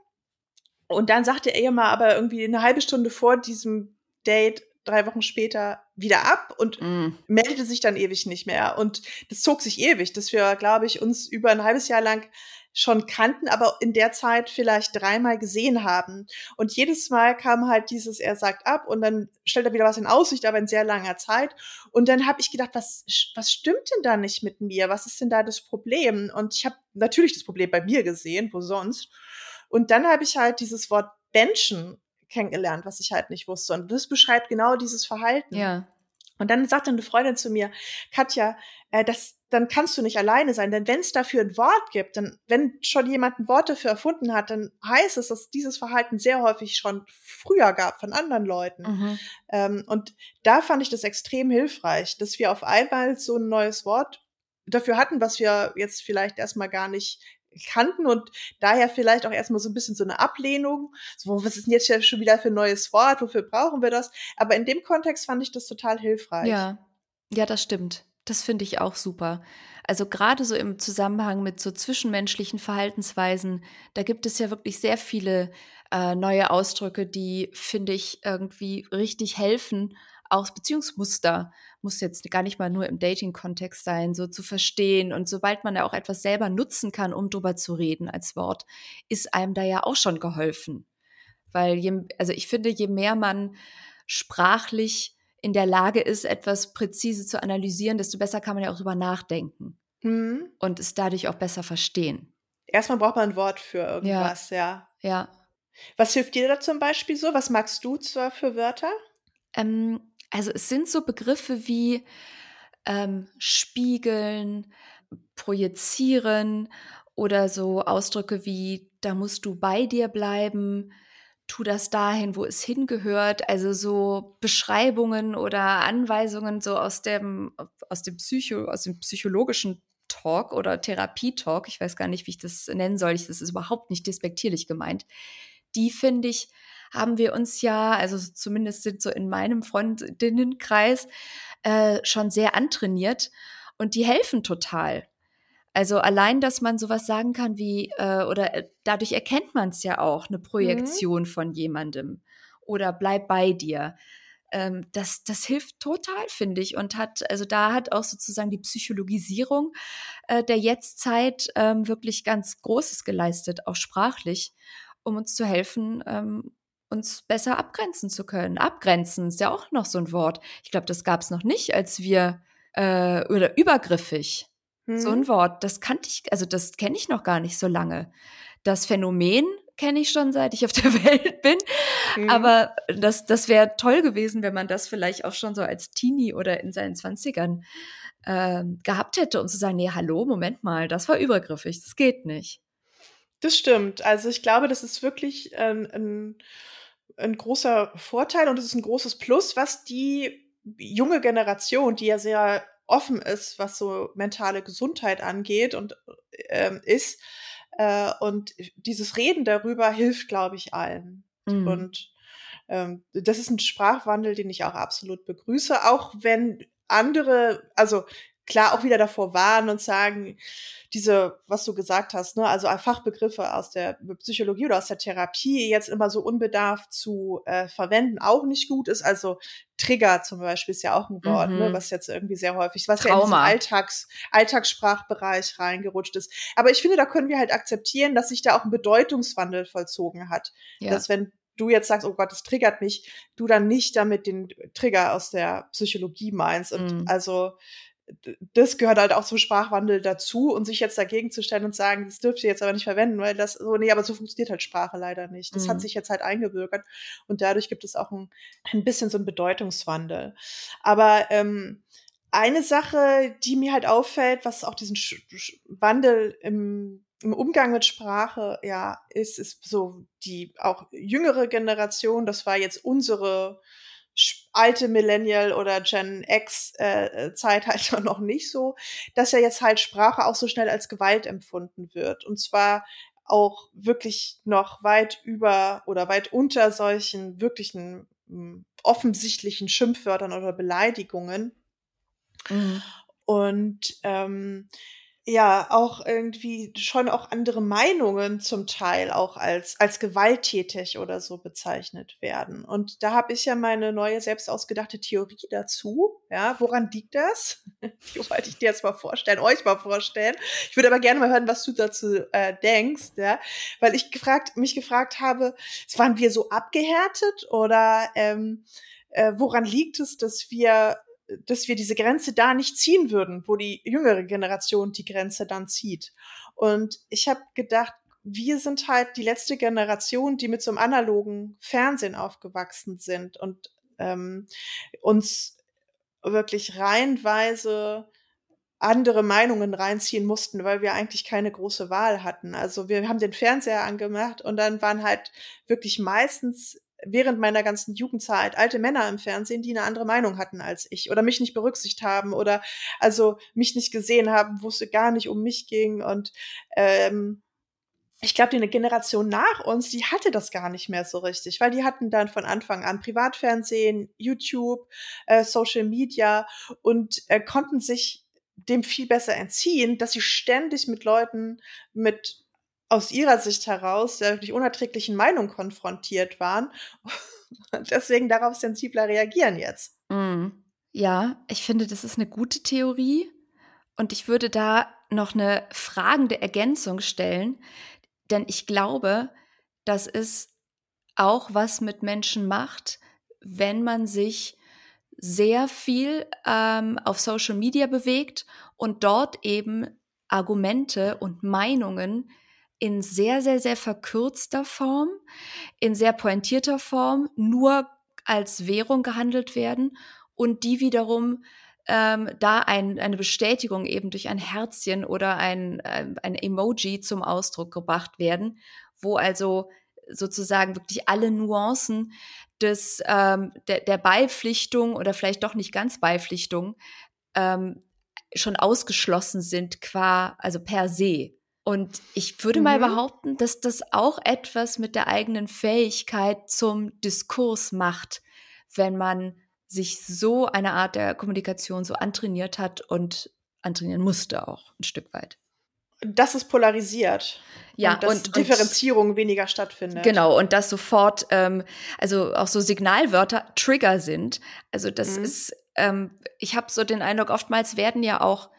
Und dann sagte er mal aber irgendwie eine halbe Stunde vor diesem Date, 3 Wochen später wieder ab und meldete sich dann ewig nicht mehr. Und das zog sich ewig, dass wir, glaube ich, uns über ein halbes Jahr lang schon kannten, aber in der Zeit vielleicht 3-mal gesehen haben. Und jedes Mal kam halt dieses, er sagt ab und dann stellt er wieder was in Aussicht, aber in sehr langer Zeit. Und dann habe ich gedacht, was stimmt denn da nicht mit mir? Was ist denn da das Problem? Und ich habe natürlich das Problem bei mir gesehen, wo sonst. Und dann habe ich halt dieses Wort benchen kennengelernt, was ich halt nicht wusste. Und das beschreibt genau dieses Verhalten. Ja. Und dann sagte eine Freundin zu mir, Katja, dann kannst du nicht alleine sein, denn wenn es dafür ein Wort gibt, dann, wenn schon jemand ein Wort dafür erfunden hat, dann heißt es, dass dieses Verhalten sehr häufig schon früher gab von anderen Leuten. Und da fand ich das extrem hilfreich, dass wir auf einmal so ein neues Wort dafür hatten, was wir jetzt vielleicht erstmal gar nicht kannten und daher vielleicht auch erstmal so ein bisschen so eine Ablehnung. So, was ist denn jetzt schon wieder für ein neues Wort? Wofür brauchen wir das? Aber in dem Kontext fand ich das total hilfreich. Ja, das stimmt. Das finde ich auch super. Also gerade so im Zusammenhang mit so zwischenmenschlichen Verhaltensweisen, da gibt es ja wirklich sehr viele neue Ausdrücke, die, finde ich, irgendwie richtig helfen, auch Beziehungsmuster, muss jetzt gar nicht mal nur im Dating-Kontext sein, so zu verstehen. Und sobald man ja auch etwas selber nutzen kann, um drüber zu reden als Wort, ist einem da ja auch schon geholfen. Weil ich finde, je mehr man sprachlich in der Lage ist, etwas präzise zu analysieren, desto besser kann man ja auch drüber nachdenken und es dadurch auch besser verstehen. Erstmal braucht man ein Wort für irgendwas, ja. Ja. Was hilft dir da zum Beispiel so? Was magst du zwar für Wörter? Also es sind so Begriffe wie spiegeln, projizieren oder so Ausdrücke wie, da musst du bei dir bleiben, tu das dahin, wo es hingehört. Also so Beschreibungen oder Anweisungen so aus dem psychologischen Talk oder Therapietalk. Ich weiß gar nicht, wie ich das nennen soll. Das ist überhaupt nicht despektierlich gemeint. Die, finde ich, haben wir uns ja, also zumindest sind so in meinem Freundinnenkreis, schon sehr antrainiert und die helfen total. Also allein, dass man sowas sagen kann wie, dadurch erkennt man es ja auch, eine Projektion von jemandem oder bleib bei dir. Das hilft total, finde ich, und da hat auch sozusagen die Psychologisierung der Jetztzeit wirklich ganz Großes geleistet, auch sprachlich, um uns zu helfen, uns besser abgrenzen zu können. Abgrenzen ist ja auch noch so ein Wort. Ich glaube, das gab es noch nicht, als wir oder übergriffig. So ein Wort, das kenne ich noch gar nicht so lange. Das Phänomen kenne ich schon, seit ich auf der Welt bin. Aber das wäre toll gewesen, wenn man das vielleicht auch schon so als Teenie oder in seinen 20ern gehabt hätte und zu sagen, nee, hallo, Moment mal, das war übergriffig, das geht nicht. Das stimmt. Also ich glaube, das ist wirklich ein großer Vorteil und es ist ein großes Plus, was die junge Generation, die ja sehr offen ist, was so mentale Gesundheit angeht und ist. Und dieses Reden darüber hilft, glaube ich, allen. Und das ist ein Sprachwandel, den ich auch absolut begrüße, auch wenn andere, also klar auch wieder davor warnen und sagen, diese, was du gesagt hast, ne, also Fachbegriffe aus der Psychologie oder aus der Therapie jetzt immer so unbedarft zu verwenden, auch nicht gut ist. Also Trigger zum Beispiel ist ja auch ein Wort, ne, was jetzt irgendwie sehr häufig, was Trauma. ja in diesen Alltagssprachbereich reingerutscht ist. Aber ich finde, da können wir halt akzeptieren, dass sich da auch ein Bedeutungswandel vollzogen hat. Ja. Dass wenn du jetzt sagst, oh Gott, das triggert mich, du dann nicht damit den Trigger aus der Psychologie meinst. Und also das gehört halt auch zum Sprachwandel dazu und sich jetzt dagegen zu stellen und sagen, das dürft ihr jetzt aber nicht verwenden, weil das so, nee, aber so funktioniert halt Sprache leider nicht. Das hat sich jetzt halt eingebürgert und dadurch gibt es auch ein bisschen so einen Bedeutungswandel. Aber eine Sache, die mir halt auffällt, was auch diesen Wandel im Umgang mit Sprache, ja, ist so die auch jüngere Generation, das war jetzt unsere alte Millennial oder Gen X Zeit halt noch nicht so, dass ja jetzt halt Sprache auch so schnell als Gewalt empfunden wird. Und zwar auch wirklich noch weit über oder weit unter solchen wirklichen offensichtlichen Schimpfwörtern oder Beleidigungen. Und ja, auch irgendwie schon auch andere Meinungen zum Teil auch als gewalttätig oder so bezeichnet werden. Und da habe ich ja meine neue selbst ausgedachte Theorie dazu. Ja, woran liegt das? Die wollte ich dir jetzt mal vorstellen, euch mal vorstellen. Ich würde aber gerne mal hören, was du dazu denkst, ja, weil ich mich gefragt habe, waren wir so abgehärtet oder woran liegt es, dass wir diese Grenze da nicht ziehen würden, wo die jüngere Generation die Grenze dann zieht. Und ich habe gedacht, wir sind halt die letzte Generation, die mit so einem analogen Fernsehen aufgewachsen sind und uns wirklich reihenweise andere Meinungen reinziehen mussten, weil wir eigentlich keine große Wahl hatten. Also wir haben den Fernseher angemacht und dann waren halt wirklich meistens während meiner ganzen Jugendzeit alte Männer im Fernsehen, die eine andere Meinung hatten als ich oder mich nicht berücksichtigt haben oder also mich nicht gesehen haben, wo es gar nicht um mich ging. Und ich glaube, die Generation nach uns, die hatte das gar nicht mehr so richtig, weil die hatten dann von Anfang an Privatfernsehen, YouTube, Social Media und konnten sich dem viel besser entziehen, dass sie ständig mit Leuten mit aus ihrer Sicht heraus der wirklich unerträglichen Meinung konfrontiert waren und deswegen darauf sensibler reagieren jetzt. Ja, ich finde, das ist eine gute Theorie und ich würde da noch eine fragende Ergänzung stellen, denn ich glaube, dass es auch was mit Menschen macht, wenn man sich sehr viel auf Social Media bewegt und dort eben Argumente und Meinungen in sehr, sehr, sehr verkürzter Form, in sehr pointierter Form nur als Währung gehandelt werden und die wiederum da eine Bestätigung eben durch ein Herzchen oder ein Emoji zum Ausdruck gebracht werden, wo also sozusagen wirklich alle Nuancen der Beipflichtung oder vielleicht doch nicht ganz Beipflichtung schon ausgeschlossen sind also per se. Und ich würde mal behaupten, dass das auch etwas mit der eigenen Fähigkeit zum Diskurs macht, wenn man sich so eine Art der Kommunikation so antrainiert hat und antrainieren musste auch ein Stück weit. Dass es polarisiert. Ja, und dass Differenzierung weniger stattfindet. Genau, und dass sofort, also auch so Signalwörter Trigger sind. Also das ist, ich habe so den Eindruck, oftmals werden ja auch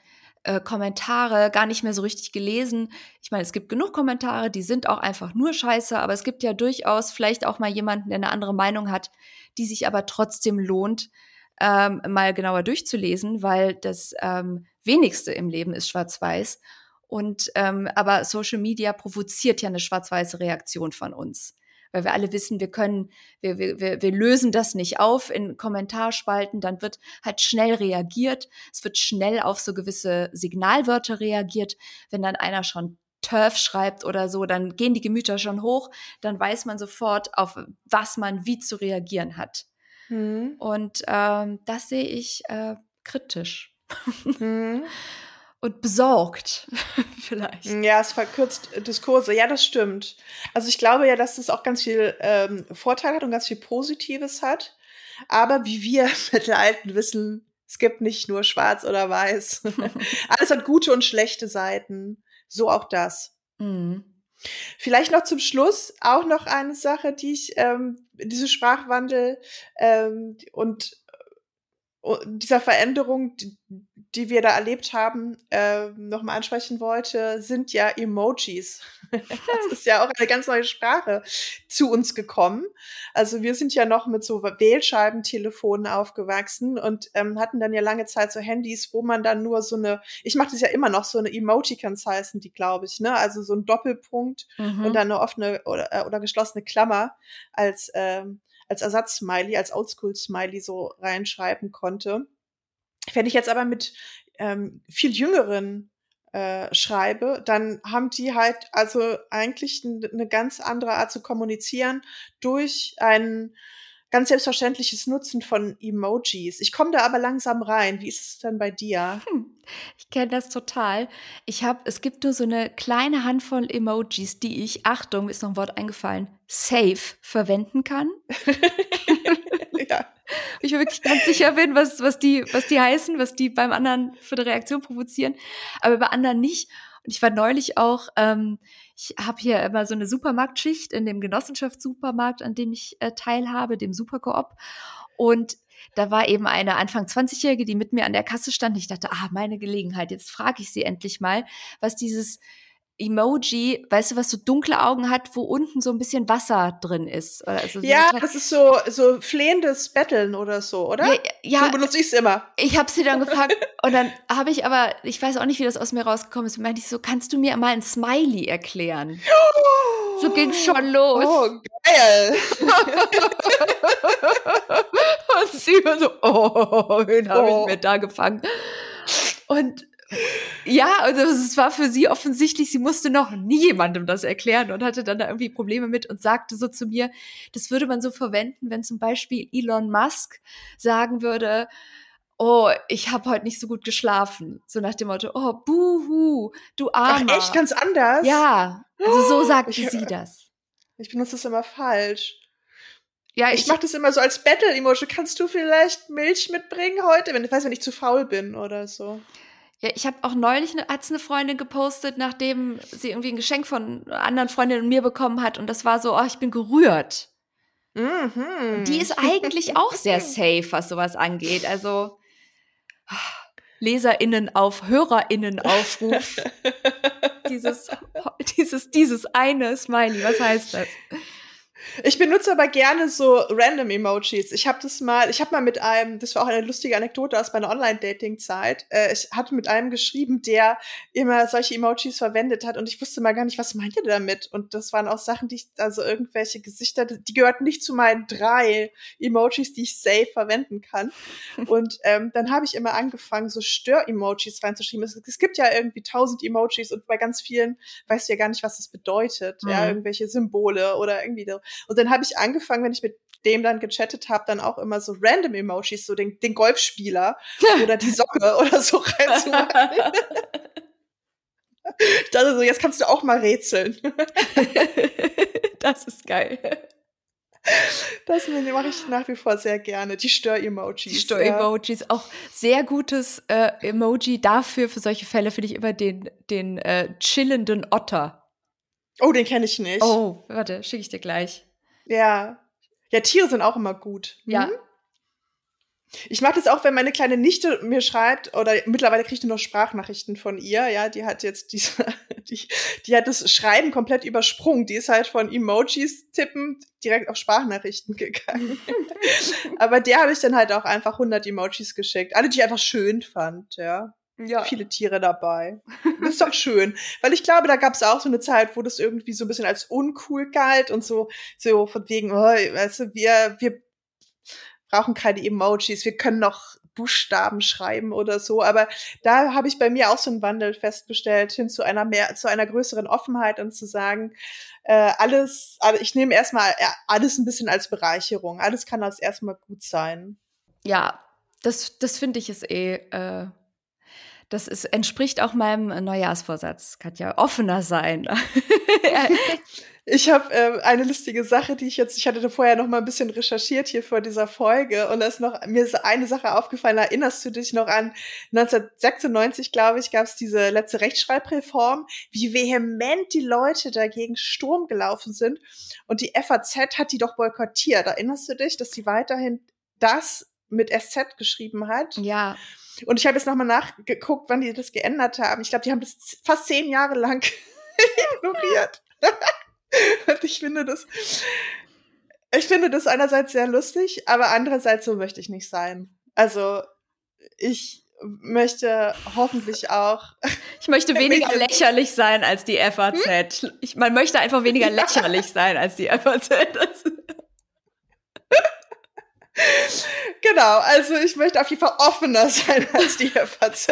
Kommentare gar nicht mehr so richtig gelesen. Ich meine, es gibt genug Kommentare, die sind auch einfach nur scheiße, aber es gibt ja durchaus vielleicht auch mal jemanden, der eine andere Meinung hat, die sich aber trotzdem lohnt, mal genauer durchzulesen, weil das Wenigste im Leben ist schwarz-weiß. Und aber Social Media provoziert ja eine schwarz-weiße Reaktion von uns. Weil wir alle wissen, wir lösen das nicht auf in Kommentarspalten, dann wird halt schnell reagiert. Es wird schnell auf so gewisse Signalwörter reagiert. Wenn dann einer schon TERF schreibt oder so, dann gehen die Gemüter schon hoch, dann weiß man sofort, auf was man wie zu reagieren hat. Und das sehe ich kritisch. Und besorgt, vielleicht. Ja, es verkürzt Diskurse. Ja, das stimmt. Also ich glaube ja, dass das auch ganz viel Vorteil hat und ganz viel Positives hat. Aber wie wir Mittelalten wissen, es gibt nicht nur schwarz oder weiß. Alles hat gute und schlechte Seiten. So auch das. Vielleicht noch zum Schluss auch noch eine Sache, die ich diese Sprachwandel und dieser Veränderung, die wir da erlebt haben, nochmal ansprechen wollte, sind ja Emojis. Das ist ja auch eine ganz neue Sprache zu uns gekommen. Also wir sind ja noch mit so Wählscheibentelefonen aufgewachsen und hatten dann ja lange Zeit so Handys, wo man dann nur so eine, ich mache das ja immer noch, so eine Emoticons heißen die, glaube ich, ne? Also so ein Doppelpunkt und dann eine offene oder geschlossene Klammer als Ersatz-Smiley, als Oldschool-Smiley so reinschreiben konnte. Wenn ich jetzt aber mit viel Jüngeren schreibe, dann haben die halt also eigentlich eine ganz andere Art zu kommunizieren durch ein ganz selbstverständliches Nutzen von Emojis. Ich komme da aber langsam rein. Wie ist es denn bei dir? Ich kenne das total. Es gibt nur so eine kleine Handvoll Emojis, die ich, Achtung, mir ist noch ein Wort eingefallen, safe verwenden kann. Ja. Ich mir wirklich ganz sicher bin, was die heißen, was die beim anderen für eine Reaktion provozieren, aber bei anderen nicht. Und ich war neulich auch, ich habe hier immer so eine Supermarktschicht in dem Genossenschaftssupermarkt, an dem ich teilhabe, dem Supercoop. Und da war eben eine Anfang 20-Jährige, die mit mir an der Kasse stand. Und ich dachte, meine Gelegenheit, jetzt frage ich sie endlich mal, was dieses Emoji, weißt du, was so dunkle Augen hat, wo unten so ein bisschen Wasser drin ist. Oder also ja, das ist so flehendes Betteln oder so, oder? Ja, so benutze ich es immer. Ich habe sie dann gefragt und dann habe ich aber, ich weiß auch nicht, wie das aus mir rausgekommen ist, und meinte ich so, kannst du mir mal ein Smiley erklären? So ging's schon los. Oh, geil. Und sie war so, wen habe ich mir da gefangen? Und ja, also es war für sie offensichtlich, sie musste noch nie jemandem das erklären und hatte dann da irgendwie Probleme mit und sagte so zu mir, das würde man so verwenden, wenn zum Beispiel Elon Musk sagen würde, oh, ich habe heute nicht so gut geschlafen. So nach dem Motto, oh, buhu, du Armer. Ach, echt? Ganz anders? Ja, also so sagte sie das. Ich benutze das immer falsch. Ja, ich mache das immer so als Battle-Emoji. Kannst du vielleicht Milch mitbringen heute? Wenn ich zu faul bin oder so. Ja, ich habe auch neulich hat's eine Freundin gepostet, nachdem sie irgendwie ein Geschenk von anderen Freundinnen und mir bekommen hat. Und das war so, ich bin gerührt. Und die ist eigentlich auch sehr safe, was sowas angeht. Also HörerInnen-Aufruf. dieses eine Smiley, was heißt das? Ich benutze aber gerne so random Emojis. Ich habe mal mit einem, das war auch eine lustige Anekdote aus meiner Online-Dating-Zeit, ich hatte mit einem geschrieben, der immer solche Emojis verwendet hat und ich wusste mal gar nicht, was meint ihr damit? Und das waren auch Sachen, also irgendwelche Gesichter, die gehörten nicht zu meinen 3 Emojis, die ich safe verwenden kann. Und dann habe ich immer angefangen, so Stör-Emojis reinzuschreiben. Es gibt ja irgendwie 1000 Emojis und bei ganz vielen weißt du ja gar nicht, was das bedeutet. Ja, irgendwelche Symbole oder irgendwie so. Und dann habe ich angefangen, wenn ich mit dem dann gechattet habe, dann auch immer so random Emojis, so den Golfspieler oder die Socke oder so reinzumachen. Ich dachte so, jetzt kannst du auch mal rätseln. Das ist geil. Das mache ich nach wie vor sehr gerne. Die Stör-Emojis. Die Stör-Emojis, ja. Auch sehr gutes Emoji dafür, für solche Fälle finde ich immer den chillenden Otter. Oh, den kenne ich nicht. Oh, warte, schicke ich dir gleich. Ja. Ja, Tiere sind auch immer gut. Ja. Ich mag das auch, wenn meine kleine Nichte mir schreibt, oder mittlerweile kriege ich nur noch Sprachnachrichten von ihr, ja, die hat jetzt die hat das Schreiben komplett übersprungen. Die ist halt von Emojis tippen direkt auf Sprachnachrichten gegangen. Aber der habe ich dann halt auch einfach 100 Emojis geschickt. Alle, die ich einfach schön fand, ja. Ja. Viele Tiere dabei. Das ist doch schön. Weil ich glaube, da gab es auch so eine Zeit, wo das irgendwie so ein bisschen als uncool galt und so von wegen, oh, weißt du, wir brauchen keine Emojis, wir können noch Buchstaben schreiben oder so, aber da habe ich bei mir auch so einen Wandel festgestellt hin zu einer größeren Offenheit und zu sagen, ich nehme erstmal alles ein bisschen als Bereicherung, alles kann als erstmal gut sein. Ja, das finde ich entspricht auch meinem Neujahrsvorsatz, Katja, offener sein. Ich habe eine lustige Sache, ich hatte da vorher noch mal ein bisschen recherchiert hier vor dieser Folge und mir ist eine Sache aufgefallen, erinnerst du dich noch an 1996, glaube ich, gab es diese letzte Rechtschreibreform, wie vehement die Leute dagegen Sturm gelaufen sind und die FAZ hat die doch boykottiert. Erinnerst du dich, dass die weiterhin das mit SZ geschrieben hat? Ja. Und ich habe jetzt noch mal nachgeguckt, wann die das geändert haben. Ich glaube, die haben das fast 10 Jahre lang ignoriert. Und ich finde das einerseits sehr lustig, aber andererseits so möchte ich nicht sein. Also ich möchte hoffentlich auch. Ich möchte weniger lächerlich sein als die FAZ. Man möchte einfach weniger lächerlich sein als die FAZ. Genau, also ich möchte auf jeden Fall offener sein als die FAZ.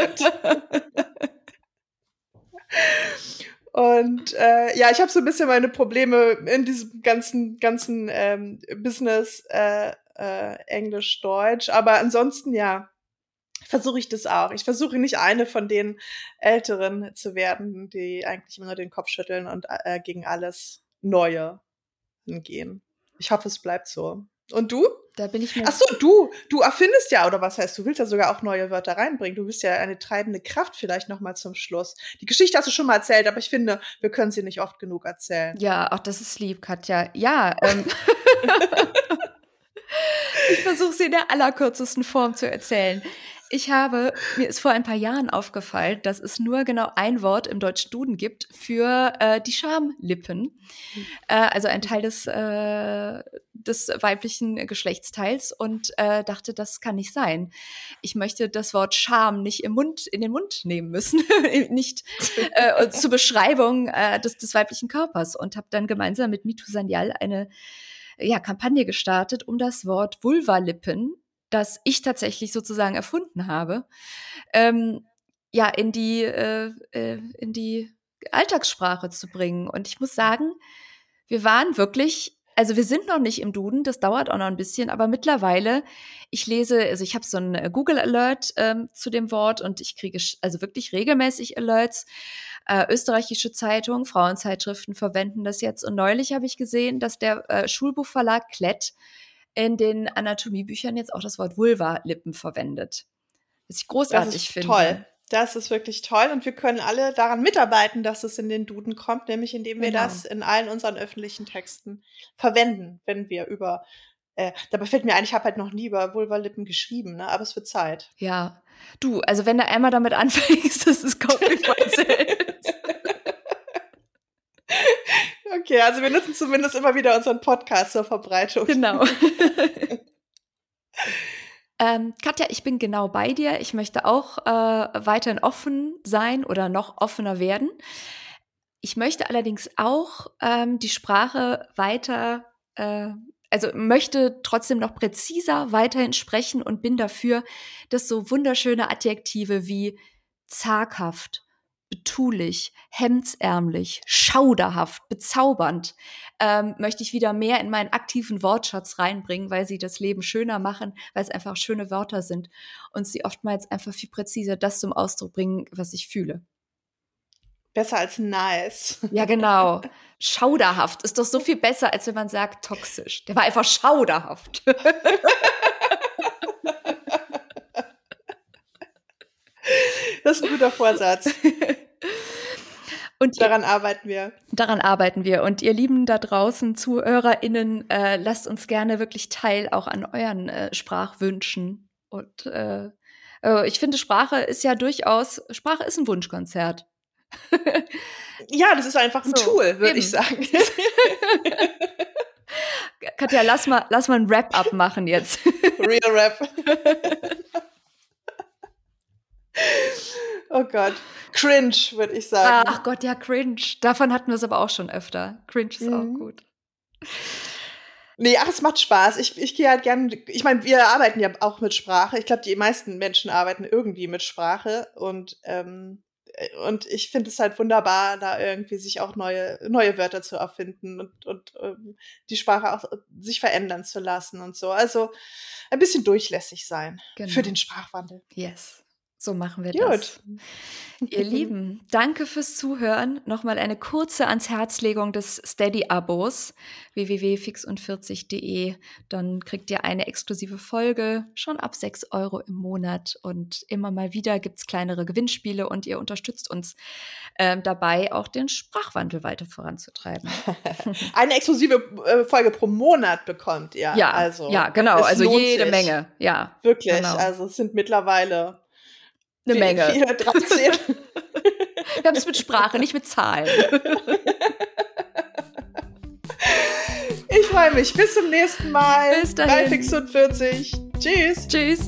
Und ich habe so ein bisschen meine Probleme in diesem ganzen Business Englisch-Deutsch. Aber ansonsten, ja, versuche ich das auch. Ich versuche nicht eine von den Älteren zu werden, die eigentlich immer nur den Kopf schütteln und gegen alles Neue gehen. Ich hoffe, es bleibt so. Und du? Da bin ich mir. Ach so, du erfindest ja, oder was heißt, du willst ja sogar auch neue Wörter reinbringen. Du bist ja eine treibende Kraft vielleicht noch mal zum Schluss. Die Geschichte hast du schon mal erzählt, aber ich finde, wir können sie nicht oft genug erzählen. Ja, auch das ist lieb, Katja. Ja, ich versuche sie in der allerkürzesten Form zu erzählen. Mir ist vor ein paar Jahren aufgefallen, dass es nur genau ein Wort im deutschen Duden gibt für die Schamlippen. Also ein Teil des weiblichen Geschlechtsteils und dachte, das kann nicht sein. Ich möchte das Wort Scham nicht in den Mund nehmen müssen, nicht zur Beschreibung des weiblichen Körpers und habe dann gemeinsam mit Mitu Sanyal eine Kampagne gestartet, um das Wort Vulvalippen, das ich tatsächlich sozusagen erfunden habe, in die Alltagssprache zu bringen. Und ich muss sagen, wir sind noch nicht im Duden, das dauert auch noch ein bisschen, aber mittlerweile, ich habe so einen Google Alert zu dem Wort und ich kriege also wirklich regelmäßig Alerts. Österreichische Zeitungen, Frauenzeitschriften verwenden das jetzt. Und neulich habe ich gesehen, dass der Schulbuchverlag Klett in den Anatomiebüchern jetzt auch das Wort Vulvalippen verwendet. Was ich großartig finde. Toll. Das ist wirklich toll und wir können alle daran mitarbeiten, dass es in den Duden kommt, nämlich indem wir das in allen unseren öffentlichen Texten verwenden, wenn wir dabei fällt mir ein, ich habe halt noch nie über Vulvalippen geschrieben, ne? Aber es wird Zeit. Ja, du, also wenn du einmal damit anfängst, das ist kaum nicht selbst. Okay, also wir nutzen zumindest immer wieder unseren Podcast zur Verbreitung. Genau. Katja, ich bin genau bei dir. Ich möchte auch weiterhin offen sein oder noch offener werden. Ich möchte allerdings auch die Sprache möchte trotzdem noch präziser weiterhin sprechen und bin dafür, dass so wunderschöne Adjektive wie zaghaft, betulich, hemdsärmlich, schauderhaft, bezaubernd, möchte ich wieder mehr in meinen aktiven Wortschatz reinbringen, weil sie das Leben schöner machen, weil es einfach schöne Wörter sind und sie oftmals einfach viel präziser das zum Ausdruck bringen, was ich fühle. Besser als nice. Ja, genau. Schauderhaft ist doch so viel besser, als wenn man sagt toxisch. Der war einfach schauderhaft. Das ist ein guter Vorsatz. Und daran arbeiten wir. Daran arbeiten wir. Und ihr Lieben da draußen, ZuhörerInnen, lasst uns gerne wirklich teil auch an euren Sprachwünschen Und ich finde, Sprache ist ein Wunschkonzert. Ja, das ist einfach ein Tool, würde ich sagen. Katja, lass mal ein Wrap-up machen jetzt. Real Rap. Oh Gott. Cringe, würde ich sagen. Ach Gott, ja, cringe. Davon hatten wir es aber auch schon öfter. Cringe ist auch gut. Nee, es macht Spaß. Ich gehe halt gerne, ich meine, wir arbeiten ja auch mit Sprache. Ich glaube, die meisten Menschen arbeiten irgendwie mit Sprache und ich finde es halt wunderbar, da irgendwie sich auch neue Wörter zu erfinden und die Sprache auch sich verändern zu lassen und so. Also ein bisschen durchlässig sein für den Sprachwandel. Yes. So machen wir das. Ihr Lieben, danke fürs Zuhören. Nochmal eine kurze Ans-Herz-Legung des Steady-Abos www.fixund40.de. Dann kriegt ihr eine exklusive Folge schon ab 6 € im Monat. Und immer mal wieder gibt es kleinere Gewinnspiele und ihr unterstützt uns dabei, auch den Sprachwandel weiter voranzutreiben. Eine exklusive Folge pro Monat bekommt ihr. Ja, genau. Also jede Menge. Ja, wirklich. Genau. Also es sind mittlerweile eine Menge. 4, 13. Wir haben es mit Sprache, nicht mit Zahlen. Ich freue mich. Bis zum nächsten Mal. Bis dahin. Bei Fix40. Tschüss. Tschüss.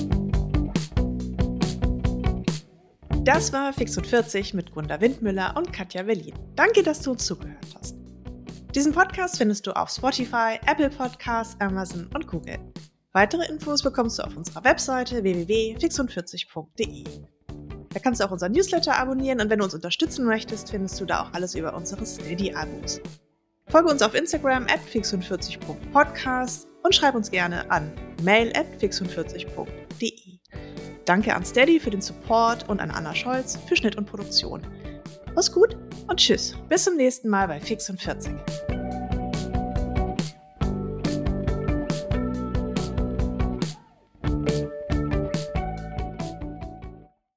Das war Fix40 mit Gunda Windmüller und Katja Berlin. Danke, dass du uns zugehört hast. Diesen Podcast findest du auf Spotify, Apple Podcasts, Amazon und Google. Weitere Infos bekommst du auf unserer Webseite www.fixund40.de. Da kannst du auch unseren Newsletter abonnieren und wenn du uns unterstützen möchtest, findest du da auch alles über unsere Steady-Abos. Folge uns auf Instagram @fixund40.podcast und schreib uns gerne an mail@fixund40.de. Danke an Steady für den Support und an Anna Scholz für Schnitt und Produktion. Mach's gut und tschüss. Bis zum nächsten Mal bei Fix und 40.